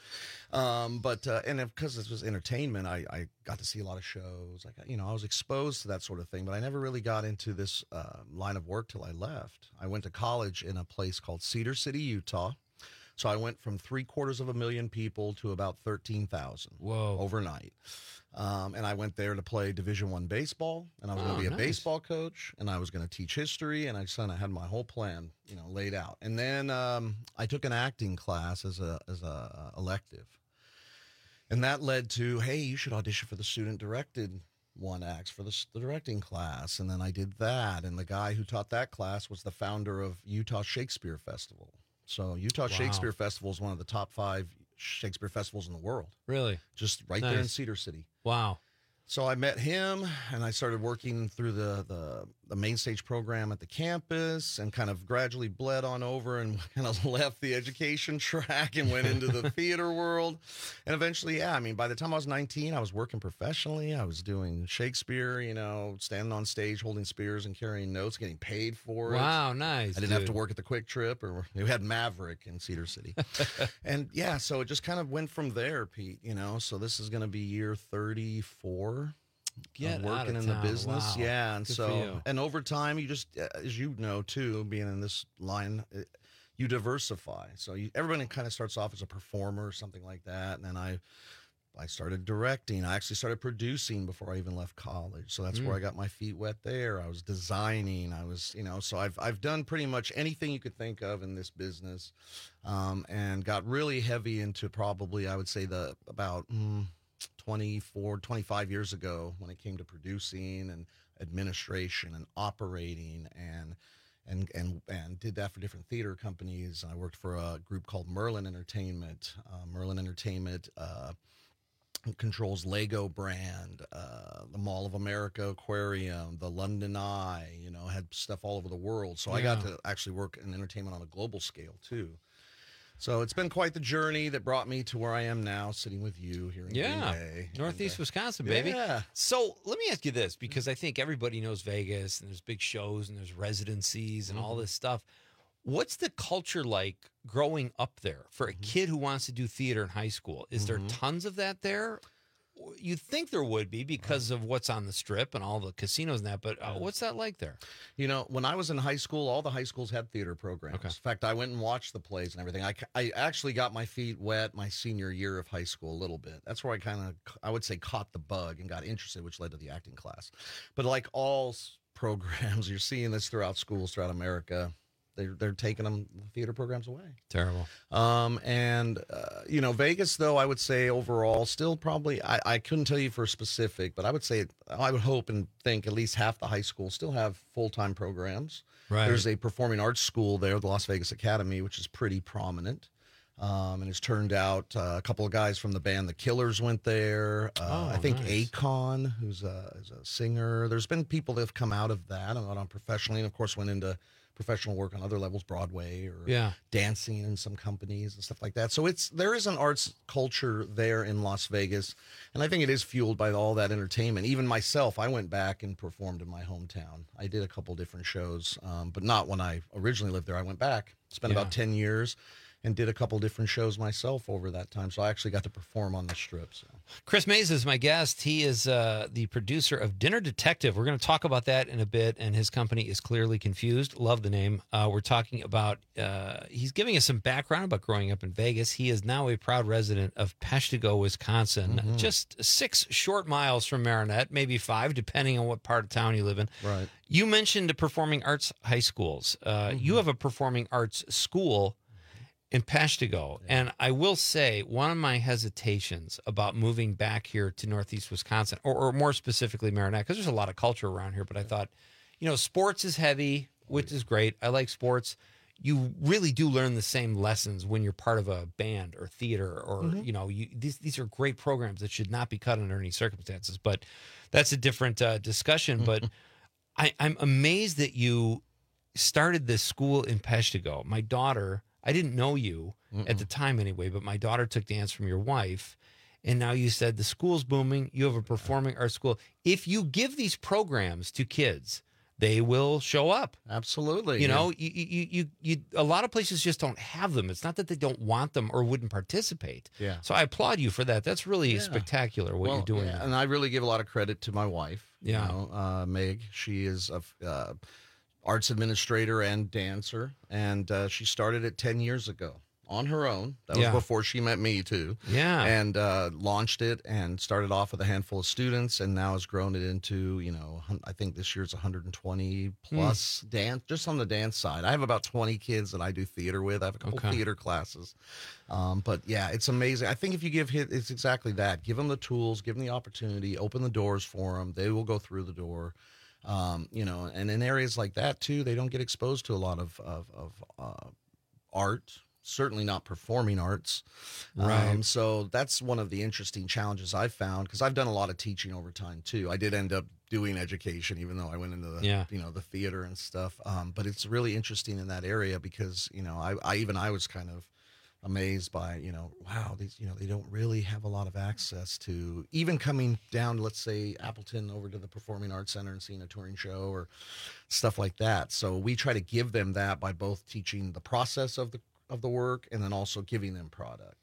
um, but, uh, and because this was entertainment, I, I got to see a lot of shows. I got, you know, I was exposed to that sort of thing, but I never really got into this uh, line of work till I left. I went to college in a place called Cedar City, Utah. So I went from three quarters of a million people to about thirteen thousand. Whoa. Overnight. Um, and I went there to play Division One baseball, and I was Oh, going to be a nice. baseball coach, and I was going to teach history, and I kind of had my whole plan, you know, laid out. And then um, I took an acting class as a as a elective, and that led to, hey, you should audition for the student directed one acts for the, s- the directing class, and then I did that. And the guy who taught that class was the founder of Utah Shakespeare Festival. So Utah Wow. Shakespeare Festival is one of the top five Shakespeare festivals in the world. Really? Just right there in Nice. Cedar City. Wow. So I met him, and I started working through the, the, the main stage program at the campus, and kind of gradually bled on over and kind of left the education track and went into the theater world. And eventually, yeah, I mean, by the time I was nineteen, I was working professionally. I was doing Shakespeare, you know, standing on stage, holding spears and carrying notes, getting paid for it. Wow, nice, I didn't have to dude. work at the Quick Trip, or we had Maverick in Cedar City. And yeah, so it just kind of went from there, Pete, you know. So this is going to be year thirty-four. Get of out working of in the town. business. Wow. Yeah. And Good for so, you. and over time, you just, uh, as you know, too, being in this line, uh, you diversify. So you, everybody kind of starts off as a performer or something like that. And then I, I started directing. I actually started producing before I even left college. So that's Mm. where I got my feet wet there. I was designing. I was, you know, so I've, I've done pretty much anything you could think of in this business, um, and got really heavy into probably, I would say the about, mm, twenty-four, twenty-five years ago when it came to producing and administration and operating, and and and and did that for different theater companies. I worked for a group called Merlin Entertainment. Uh, Merlin Entertainment uh, controls Lego brand, uh, the Mall of America Aquarium, the London Eye, you know, had stuff all over the world. So I got Yeah. to actually work in entertainment on a global scale too. So it's been quite the journey that brought me to where I am now, sitting with you here in Yeah, Green Bay. Northeast And, uh, Wisconsin, baby. Yeah. So let me ask you this, because I think everybody knows Vegas, and there's big shows, and there's residencies, and all Mhm. this stuff. What's the culture like growing up there for a kid who wants to do theater in high school? Is there Mhm. tons of that there? You'd think there would be because of what's on the strip and all the casinos and that, but uh, what's that like there? You know, when I was in high school, all the high schools had theater programs. Okay. In fact, I went and watched the plays and everything. I, ca- I actually got my feet wet my senior year of high school a little bit. That's where I kind of, I would say, caught the bug and got interested, which led to the acting class. But like all s- programs, you're seeing this throughout schools throughout America. They're, they're taking them theater programs away. Terrible. Um, and, uh, you know, Vegas, though, I would say overall still probably, I, I couldn't tell you for specific, but I would say, I would hope and think at least half the high schools still have full-time programs. Right. There's a performing arts school there, the Las Vegas Academy, which is pretty prominent. Um, and it's turned out uh, a couple of guys from the band The Killers went there. Uh, Oh, I think nice. Akon, who's a, is a singer. There's been people that have come out of that and gone on professionally, and of course went into professional work on other levels, Broadway or Yeah. dancing in some companies and stuff like that. So it's there is an arts culture there in Las Vegas, and I think it is fueled by all that entertainment. Even myself, I went back and performed in my hometown. I did a couple different shows, um, but not when I originally lived there. I went back, spent Yeah. about ten years, and did a couple different shows myself over that time. So I actually got to perform on the strip. So. Chris Mays is my guest. He is uh, the producer of Dinner Detective. We're going to talk about that in a bit, and his company is Clearly Confused. Love the name. Uh, we're talking about, uh, he's giving us some background about growing up in Vegas. He is now a proud resident of Peshtigo, Wisconsin, Mhm. just six short miles from Marinette, maybe five, depending on what part of town you live in. Right. You mentioned the performing arts high schools. Uh, You have a performing arts school in Peshtigo. And I will say, one of my hesitations about moving back here to Northeast Wisconsin, or, or more specifically Marinette, because there's a lot of culture around here, but I thought, you know, sports is heavy, which is great. I like sports. You really do learn the same lessons when you're part of a band or theater, or, Mhm. you know, you, these, these are great programs that should not be cut under any circumstances. But that's a different uh, discussion. But I, I'm amazed that you started this school in Peshtigo. My daughter, I didn't know you at the time anyway, but my daughter took dance from your wife. And now you said the school's booming. You have a performing arts school. If you give these programs to kids, they will show up. Absolutely. You know, you, you, you, you, a lot of places just don't have them. It's not that they don't want them or wouldn't participate. Yeah. So I applaud you for that. That's really Yeah. spectacular what Well, you're doing. yeah, and I really give a lot of credit to my wife. Yeah. You know, uh, Meg. She is a uh, arts administrator and dancer, and uh, she started it ten years ago. on her own. That Yeah. was before she met me, too. Yeah. And uh, launched it and started off with a handful of students and now has grown it into, you know, hun- I think this year's one hundred twenty plus Hmm. dance, just on the dance side. I have about twenty kids that I do theater with. I have a couple Okay. theater classes. Um, but yeah, it's amazing. I think if you give hit, it's exactly that. Give them the tools, give them the opportunity, open the doors for them. They will go through the door. Um, you know, and in areas like that too, they don't get exposed to a lot of of, of uh, art. Certainly not performing arts. Right. Um, so that's one of the interesting challenges I've found because I've done a lot of teaching over time too. I did end up doing education, even though I went into the Yeah. you know the theater and stuff. Um, but it's really interesting in that area because you know I, I even I was kind of amazed by, you know, wow, these, you know, they don't really have a lot of access to even coming down, let's say Appleton over to the Performing Arts Center and seeing a touring show or stuff like that. So we try to give them that by both teaching the process of the, of the work and then also giving them product.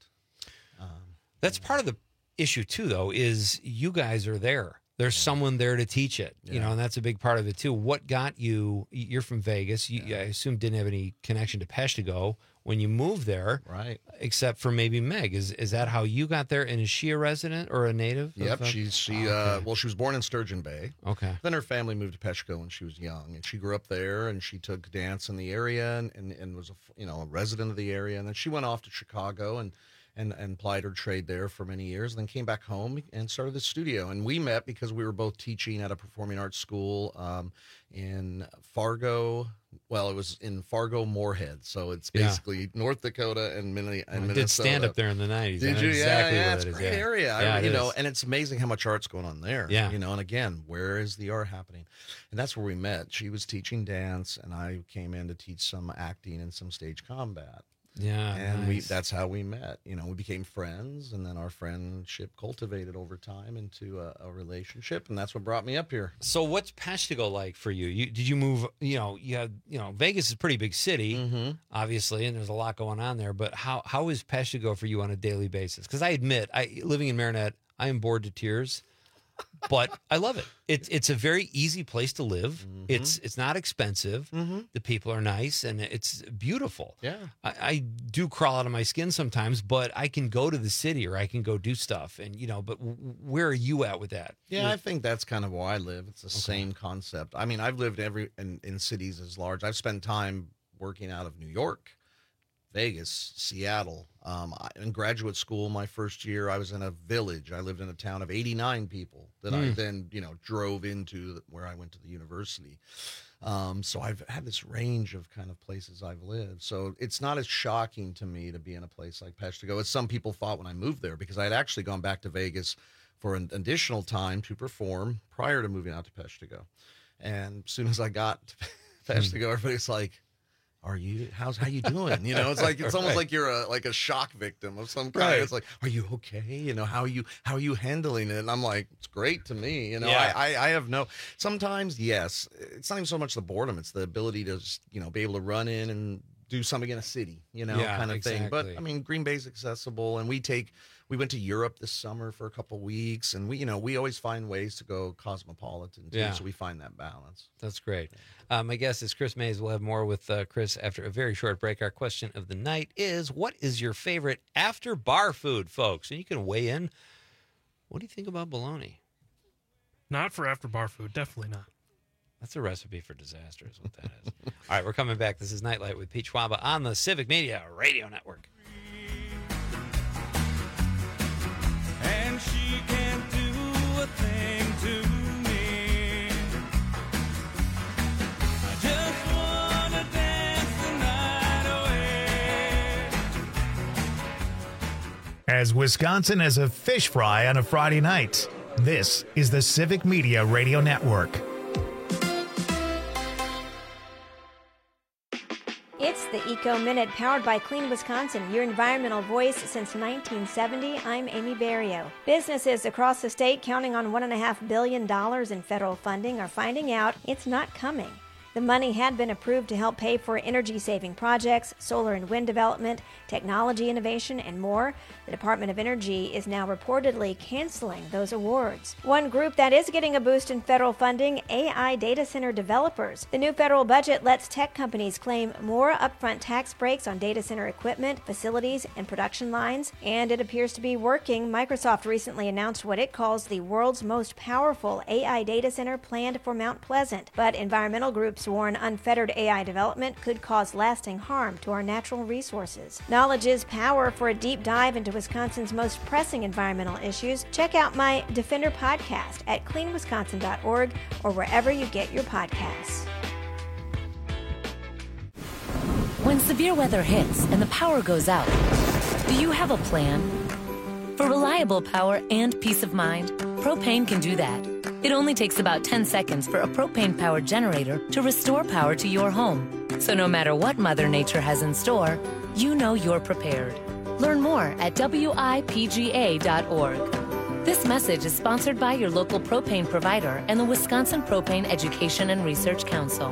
Um, That's part of the issue too, though, is you guys are there. There's someone there to teach it, you Yeah. know, and that's a big part of it too. What got you? You're from Vegas. You, I assume didn't have any connection to Peshtigo when you moved there, right? Except for maybe Meg. Is is that how you got there? And is she a resident or a native? of, Yep, uh, she's she. Oh, Uh, okay. well, she was born in Sturgeon Bay. Okay. Then her family moved to Peshtigo when she was young, and she grew up there. And she took dance in the area, and, and, and was a f- you know a resident of the area. And then she went off to Chicago and and and plied her trade there for many years. And then came back home and started the studio. And we met because we were both teaching at a performing arts school um, in Fargo. Well, it was in Fargo, Moorhead. So it's Yeah. basically North Dakota and, Minne- and I Minnesota. did stand up there in the nineties. I Did know you? exactly yeah, yeah, where it's that a is, great yeah. area. I- Yeah, it you know, is. and it's amazing how much art's going on there. Yeah. You know, and again, where is the art happening? And that's where we met. She was teaching dance, and I came in to teach some acting and some stage combat. Yeah, and we nice. that's how we met. You know, we became friends, and then our friendship cultivated over time into a, a relationship, and that's what brought me up here. So what's Peshtigo like for you? You did you move? You know, you had you know Vegas is a pretty big city, Mm-hmm. obviously, and there's a lot going on there. But how how is Peshtigo for you on a daily basis? Because I admit, I living in Marinette, I am bored to tears, but I love it. It's it's a very easy place to live. It's it's not expensive. The people are nice, and it's beautiful. Yeah. I, I do crawl out of my skin sometimes, but I can go to the city or I can go do stuff, and you know. But w- where are you at with that? Yeah, I think that's kind of where I live. It's the same concept. I mean, I've lived every in, in cities as large. I've spent time working out of New York, Vegas, Seattle. Um, I, in graduate school, my first year, I was in a village. I lived in a town of eighty-nine people that I Mm. then, you know, drove into where I went to the university. Um, so I've had this range of kind of places I've lived. So it's not as shocking to me to be in a place like Peshtigo as some people thought when I moved there, because I had actually gone back to Vegas for an additional time to perform prior to moving out to Peshtigo. And as soon as I got to Peshtigo, everybody's like, are you, how's, how you doing? You know, it's like, it's almost Right. like you're a, like a shock victim of some kind. Right. It's like, are you okay? You know, how are you, how are you handling it? And I'm like, it's great to me. You know, Yeah. I, I, I have no, sometimes, yes, it's not even so much the boredom. It's the ability to just, you know, be able to run in and do something in a city, you know, Yeah, kind of thing. But exactly. I mean, Green Bay's accessible, and we take, we went to Europe this summer for a couple weeks, and we, you know, we always find ways to go cosmopolitan too. Yeah. So we find that balance. That's great. Uh, my guest is Chris Mays. We'll have more with uh, Chris after a very short break. Our question of the night is, what is your favorite after bar food, folks? And you can weigh in. What do you think about bologna? Not for after bar food. Definitely not. That's a recipe for disaster is what that is. All right, we're coming back. This is Nightlight with Pete Schwaba on the Civic Media Radio Network. And she can't do a thing to me. I just wanna dance the night away. As Wisconsin as a fish fry on a Friday night, this is the Civic Media Radio Network. It's the Eco Minute, powered by Clean Wisconsin, your environmental voice since nineteen seventy. I'm Amy Barrio. Businesses across the state counting on one point five billion dollars in federal funding are finding out it's not coming. The money had been approved to help pay for energy-saving projects, solar and wind development, technology innovation, and more. The Department of Energy is now reportedly canceling those awards. One group that is getting a boost in federal funding, A I data center developers. The new federal budget lets tech companies claim more upfront tax breaks on data center equipment, facilities, and production lines, and it appears to be working. Microsoft recently announced what it calls the world's most powerful A I data center planned for Mount Pleasant, but environmental groups warn unfettered A I development could cause lasting harm to our natural resources. Knowledge is power. For a deep dive into Wisconsin's most pressing environmental issues, check out my Defender podcast at clean wisconsin dot org or wherever you get your podcasts. When severe weather hits and the power goes out, do you have a plan? For reliable power and peace of mind, propane can do that. It only takes about ten seconds for a propane-powered generator to restore power to your home. So no matter what Mother Nature has in store, you know you're prepared. Learn more at W I P G A dot org. This message is sponsored by your local propane provider and the Wisconsin Propane Education and Research Council.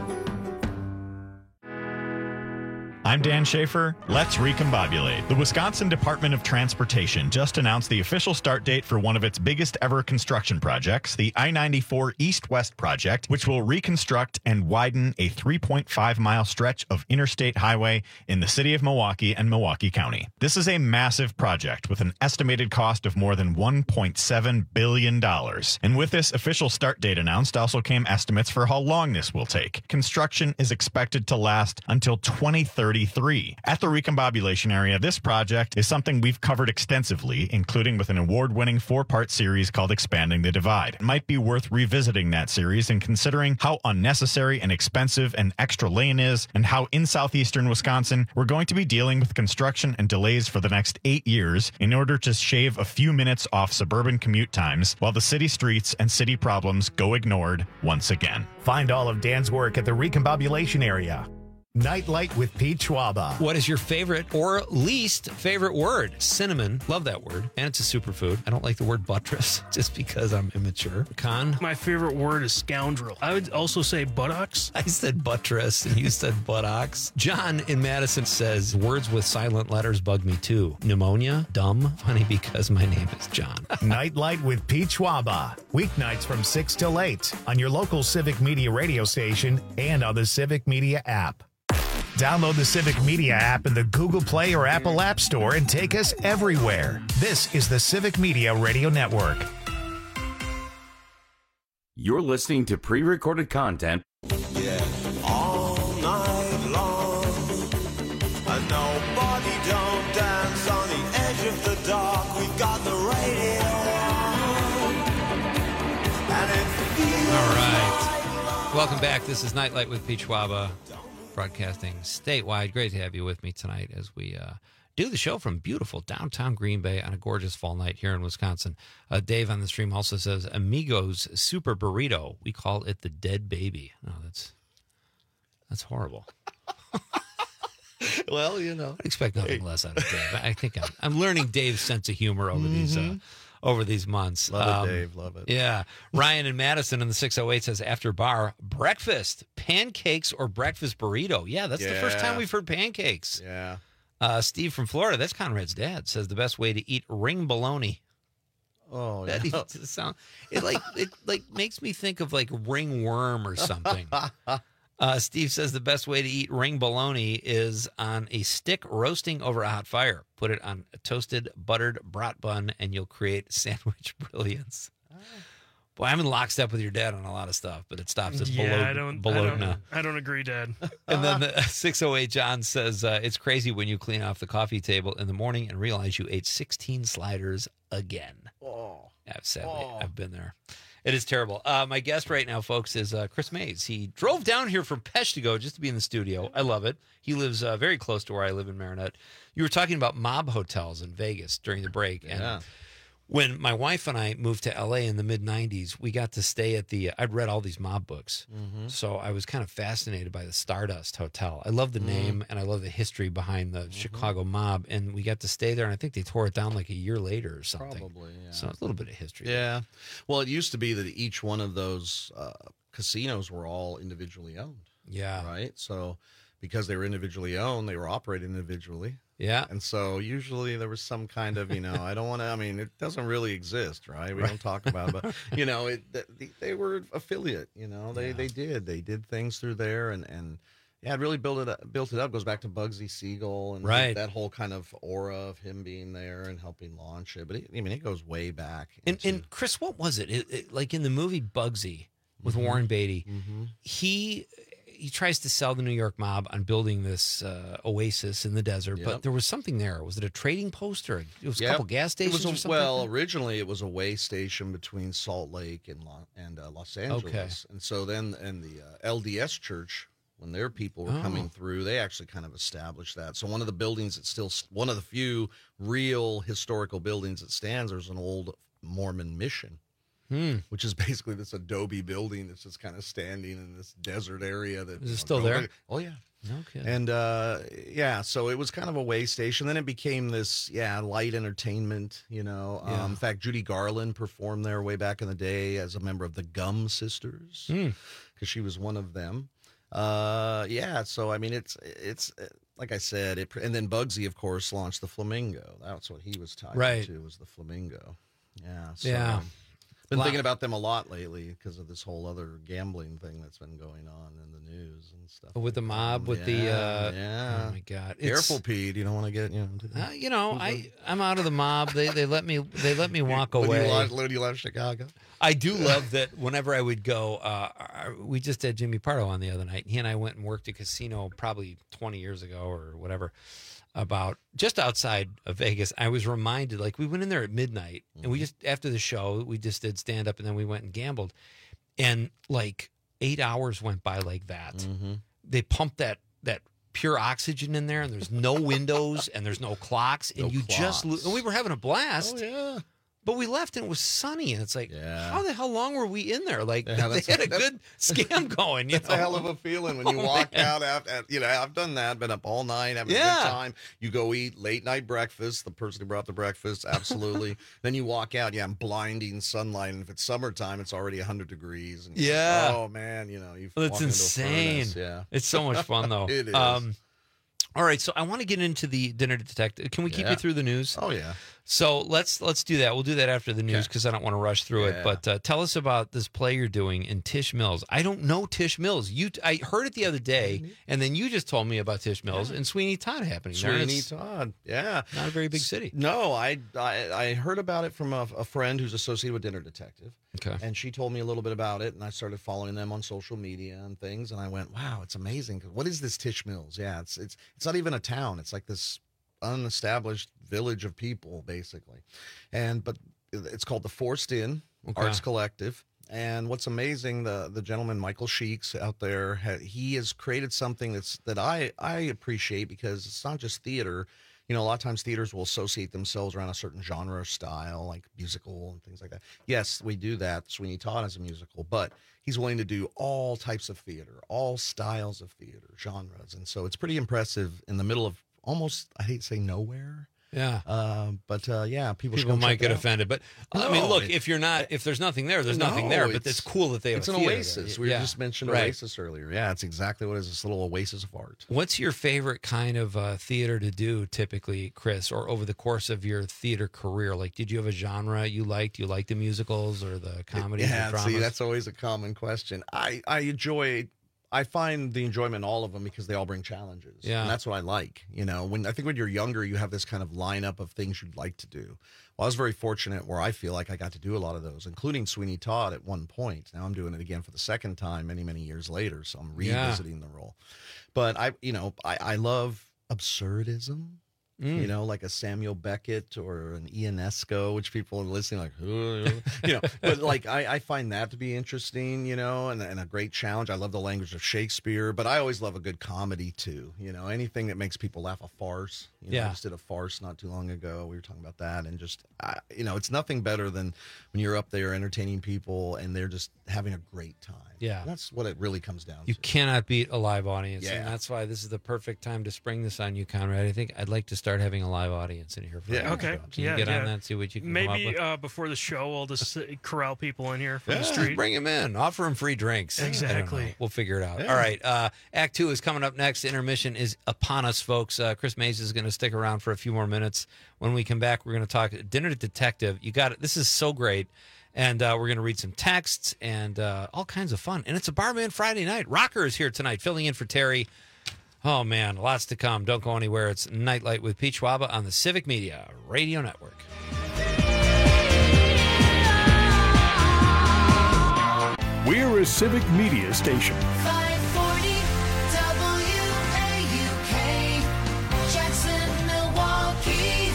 I'm Dan Schaefer. Let's recombobulate. The Wisconsin Department of Transportation just announced the official start date for one of its biggest ever construction projects, the I ninety-four East-West project, which will reconstruct and widen a three point five mile stretch of interstate highway in the city of Milwaukee and Milwaukee County. This is a massive project with an estimated cost of more than one point seven billion dollars. And with this official start date announced also came estimates for how long this will take. Construction is expected to last until twenty thirty-three. At the recombobulation area, this project is something we've covered extensively, including with an award-winning four-part series called Expanding the Divide. It might be worth revisiting that series and considering how unnecessary and expensive an extra lane is, and how in southeastern Wisconsin we're going to be dealing with construction and delays for the next eight years in order to shave a few minutes off suburban commute times while the city streets and city problems go ignored once again. Find all of Dan's work at the recombobulation area. Nightlight with Pete Schwaba. What is your favorite or least favorite word? Cinnamon. Love that word. And it's a superfood. I don't like the word buttress just because I'm immature. Con? My favorite word is scoundrel. I would also say buttocks. I said buttress and you said buttocks. John in Madison says, words with silent letters bug me too. Pneumonia? Dumb? Funny because my name is John. Nightlight with Pete Schwaba. Weeknights from six till eight on your local Civic Media radio station and on the Civic Media app. Download the Civic Media app in the Google Play or Apple App Store and take us everywhere. This is the Civic Media Radio Network. You're listening to pre-recorded content. Yeah, all night long. And nobody don't dance on the edge of the dark. We've got the radio on. And it feels All right. Welcome back. This is Nightlight with Pete Schwaba, broadcasting statewide. Great to have you with me tonight as we uh, do the show from beautiful downtown Green Bay on a gorgeous fall night here in Wisconsin. Uh, Dave on the stream also says, Amigos Super Burrito. We call it the Dead Baby. No, that's that's horrible. Well, you know. I expect nothing hey. less out of Dave. I think I'm, I'm learning Dave's sense of humor over mm-hmm. these uh, over these months. Love um, it, Dave. Love it. Yeah. Ryan in Madison in the six oh eight says, after bar, breakfast, pancakes or breakfast burrito. Yeah, that's yeah. the first time we've heard pancakes. Yeah. Uh, Steve from Florida, that's Conrad's dad, says the best way to eat ring bologna. Oh, that no. sound it like it like makes me think of like ringworm or something. Uh, Steve says the best way to eat ring bologna is on a stick roasting over a hot fire. Put it on a toasted, buttered brat bun, and you'll create sandwich brilliance. Oh. Boy, I'm in lockstep with your dad on a lot of stuff, but it stops at yeah, bologna. I don't, bologna. I don't, I don't agree, Dad. And then the six oh eight John says, uh, it's crazy when you clean off the coffee table in the morning and realize you ate sixteen sliders again. Oh. Yeah, sadly, oh. I've been there. It is terrible. Uh, my guest right now, folks, is uh, Chris Mays. He drove down here from Peshtigo just to be in the studio. I love it. He lives uh, very close to where I live in Marinette. You were talking about mob hotels in Vegas during the break. And yeah. when my wife and I moved to L A in the mid nineties, we got to stay at the, I'd read all these mob books. Mm-hmm. So I was kind of fascinated by the Stardust Hotel. I love the mm-hmm. name and I love the history behind the mm-hmm. Chicago mob. And we got to stay there. And I think they tore it down like a year later or something. Probably, yeah. So a little bit of history. Yeah. Well, it used to be that each one of those uh, casinos were all individually owned. Yeah. Right. So because they were individually owned, they were operated individually. Yeah. And so usually there was some kind of, you know, I don't want to, I mean, it doesn't really exist, right? We Right. don't talk about it, but, you know, it, they, they were affiliate, you know, they, Yeah. they did, they did things through there and, and yeah, it really built it up, built it up, goes back to Bugsy Siegel and Right. that whole kind of aura of him being there and helping launch it. But it, I mean, it goes way back. And, and Chris, what was it? It, it? Like in the movie Bugsy with Warren Beatty, Mhm. he he tries to sell the New York mob on building this uh, oasis in the desert, Yep. but there was something there. Was it a trading post or it was a Yep. couple gas stations It was a, or something? well, like that? originally it was a way station between Salt Lake and Lo- and uh, Los Angeles, Okay. and so then and the uh, L D S Church, when their people were Oh. coming through, they actually kind of established that. So one of the buildings that still one of the few real historical buildings that stands, there's an old Mormon mission. Hmm. Which is basically this adobe building that's just kind of standing in this desert area. That Is it you know, still nobody- there? Oh yeah. Okay. And uh, yeah, so it was kind of a way station. Then it became this, yeah, light entertainment. You know, Yeah. um, in fact, Judy Garland performed there way back in the day as a member of the Gum Sisters Hmm. because she was one of them. Uh, yeah, so I mean, it's it's uh, like I said, it, and then Bugsy, of course, launched the Flamingo. That's what he was tied Right. to, was the Flamingo. Yeah. So, Yeah. Been Wow. thinking about them a lot lately because of this whole other gambling thing that's been going on in the news and stuff. With the mob, with the Yeah, uh, yeah. oh my god, Careful, Pete. You don't want to get you know. into the- Uh, you know, I I'm out of the mob. They they let me they let me walk When away. you left, when you left Chicago. I do love that whenever I would go, uh, I- we just had Jimmy Pardo on the other night. He and I went and worked a casino probably twenty years ago or whatever, about just outside of Vegas. I was reminded, like we went in there at midnight and we just, after the show, we just did stand up and then we went and gambled. And like eight hours went by like that. Mm-hmm. They pumped that, that pure oxygen in there and there's no windows and there's no clocks and No you just, lo- clocks. and we were having a blast. Oh yeah. But we left and it was sunny, and it's like, Yeah. how the hell long were we in there? Like Yeah, they that's- had a that's- good scam going. You That's know? a hell of a feeling when you Oh, walk man. out after, you know, I've done that, been up all night, having a Yeah. good time. You go eat late night breakfast, the person who brought the breakfast, absolutely. Then you walk out, yeah, I'm blinding sunlight, and if it's summertime, it's already one hundred degrees. And you're like, Yeah. oh, man, you know, you've Well, walked it's into a insane. furnace, Yeah. It's so much fun though. It is. Um, all right, so I want to get into the dinner detective. Can we keep Yeah. you through the news? Oh, yeah. So let's let's do that. We'll do that after the news because I don't want to rush through it. Yeah. But uh, tell us about this play you're doing in Tish Mills. I don't know Tish Mills. You, I heard it the other day, and then you just told me about Tish Mills and Sweeney Todd happening there. Sweeney It's Todd, yeah. not a very big city. No, I, I I heard about it from a, a friend who's associated with Dinner Detective. Okay. And she told me a little bit about it, and I started following them on social media and things, and I went, wow, it's amazing. What is this Tish Mills? Yeah, it's it's it's not even a town. It's like this unestablished village of people, basically. And but it's called the Forced Inn Okay. Arts Collective. And what's amazing, the the gentleman Michael Sheeks out there, ha- he has created something that's that I I appreciate because it's not just theater. You know, a lot of times theaters will associate themselves around a certain genre or style, like musical and things like that. Yes, we do that. Sweeney Todd is a musical, but he's willing to do all types of theater, all styles of theater, genres. And so it's pretty impressive in the middle of almost, I hate to say nowhere. Yeah. Uh, but uh, yeah, people, should People go might check get it out. offended, but I mean, No, look, it- if you're not, if there's nothing there, there's No, nothing there. But it's- it's cool that they have It's a an theater oasis. there. We Yeah. just mentioned Right. oasis earlier. Yeah, it's exactly what it is. This little oasis of art. What's your favorite kind of uh, theater to do typically, Chris, or over the course of your theater career? Like, did you have a genre you liked? You like the musicals or the comedies Yeah, or dramas? see, that's always a common question. I, I enjoy, I find the enjoyment in all of them because they all bring challenges. Yeah. And that's what I like. You know, when I think when you're younger, you have this kind of lineup of things you'd like to do. Well, I was very fortunate where I feel like I got to do a lot of those, including Sweeney Todd at one point. Now I'm doing it again for the second time many, many years later. So I'm Yeah. revisiting the role. But I, you know, I, I love absurdism. Mm. You know, like a Samuel Beckett or an Ionesco, which people are listening like, "Huh," you know, but like I, I find that to be interesting, you know, and, and a great challenge. I love the language of Shakespeare, but I always love a good comedy too. You know, anything that makes people laugh, a farce. You know, Yeah. I just did a farce not too long ago. We were talking about that, and just, I, you know, it's nothing better than when you're up there entertaining people and they're just having a great time. Yeah. And that's what it really comes down You to. cannot beat a live audience, Yeah. and that's why this is the perfect time to spring this on you, Conrad. I think I'd like to start start having a live audience in here. For Yeah. the Okay. show. Can yeah, you get yeah. on that? See what you can come up Maybe with? uh, before the show, we'll just uh, corral people in here from Yeah, the street. bring them in. Offer them free drinks. I don't Exactly. know. We'll figure it out. Yeah. All right. Uh, Act two is coming up next. Intermission is upon us, folks. Uh, Chris Mays is going to stick around for a few more minutes. When we come back, we're going to talk Dinner Detective. You got it. This is so great. And uh, we're going to read some texts and uh, all kinds of fun. And it's a Barman Friday night. Rocker is here tonight, filling in for Terry. Oh, man, lots to come. Don't go anywhere. It's Nightlight with Pete Schwaba on the Civic Media Radio Network. We're a civic media station. five forty W A U K, Jackson, Milwaukee.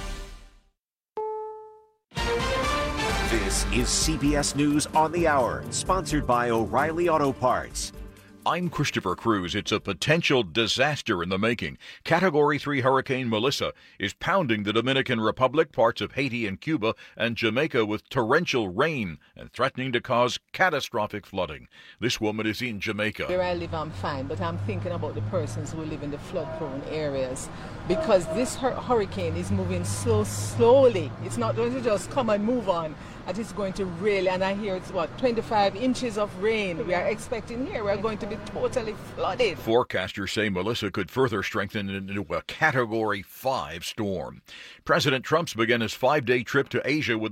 This is C B S News on the Hour, sponsored by O'Reilly Auto Parts. I'm Christopher Cruz. It's a potential disaster in the making. Category three Hurricane Melissa is pounding the Dominican Republic, parts of Haiti and Cuba, and Jamaica with torrential rain and threatening to cause catastrophic flooding. This woman is in Jamaica. Where I live, I'm fine, but I'm thinking about the persons who live in the flood-prone areas because this hur- hurricane is moving so slowly. It's not going to just come and move on. It is going to really, and I hear it's what, twenty-five inches of rain we are expecting here. We're going to be totally flooded. Forecasters say Melissa could further strengthen into a Category five storm. President Trump's began his five-day trip to Asia with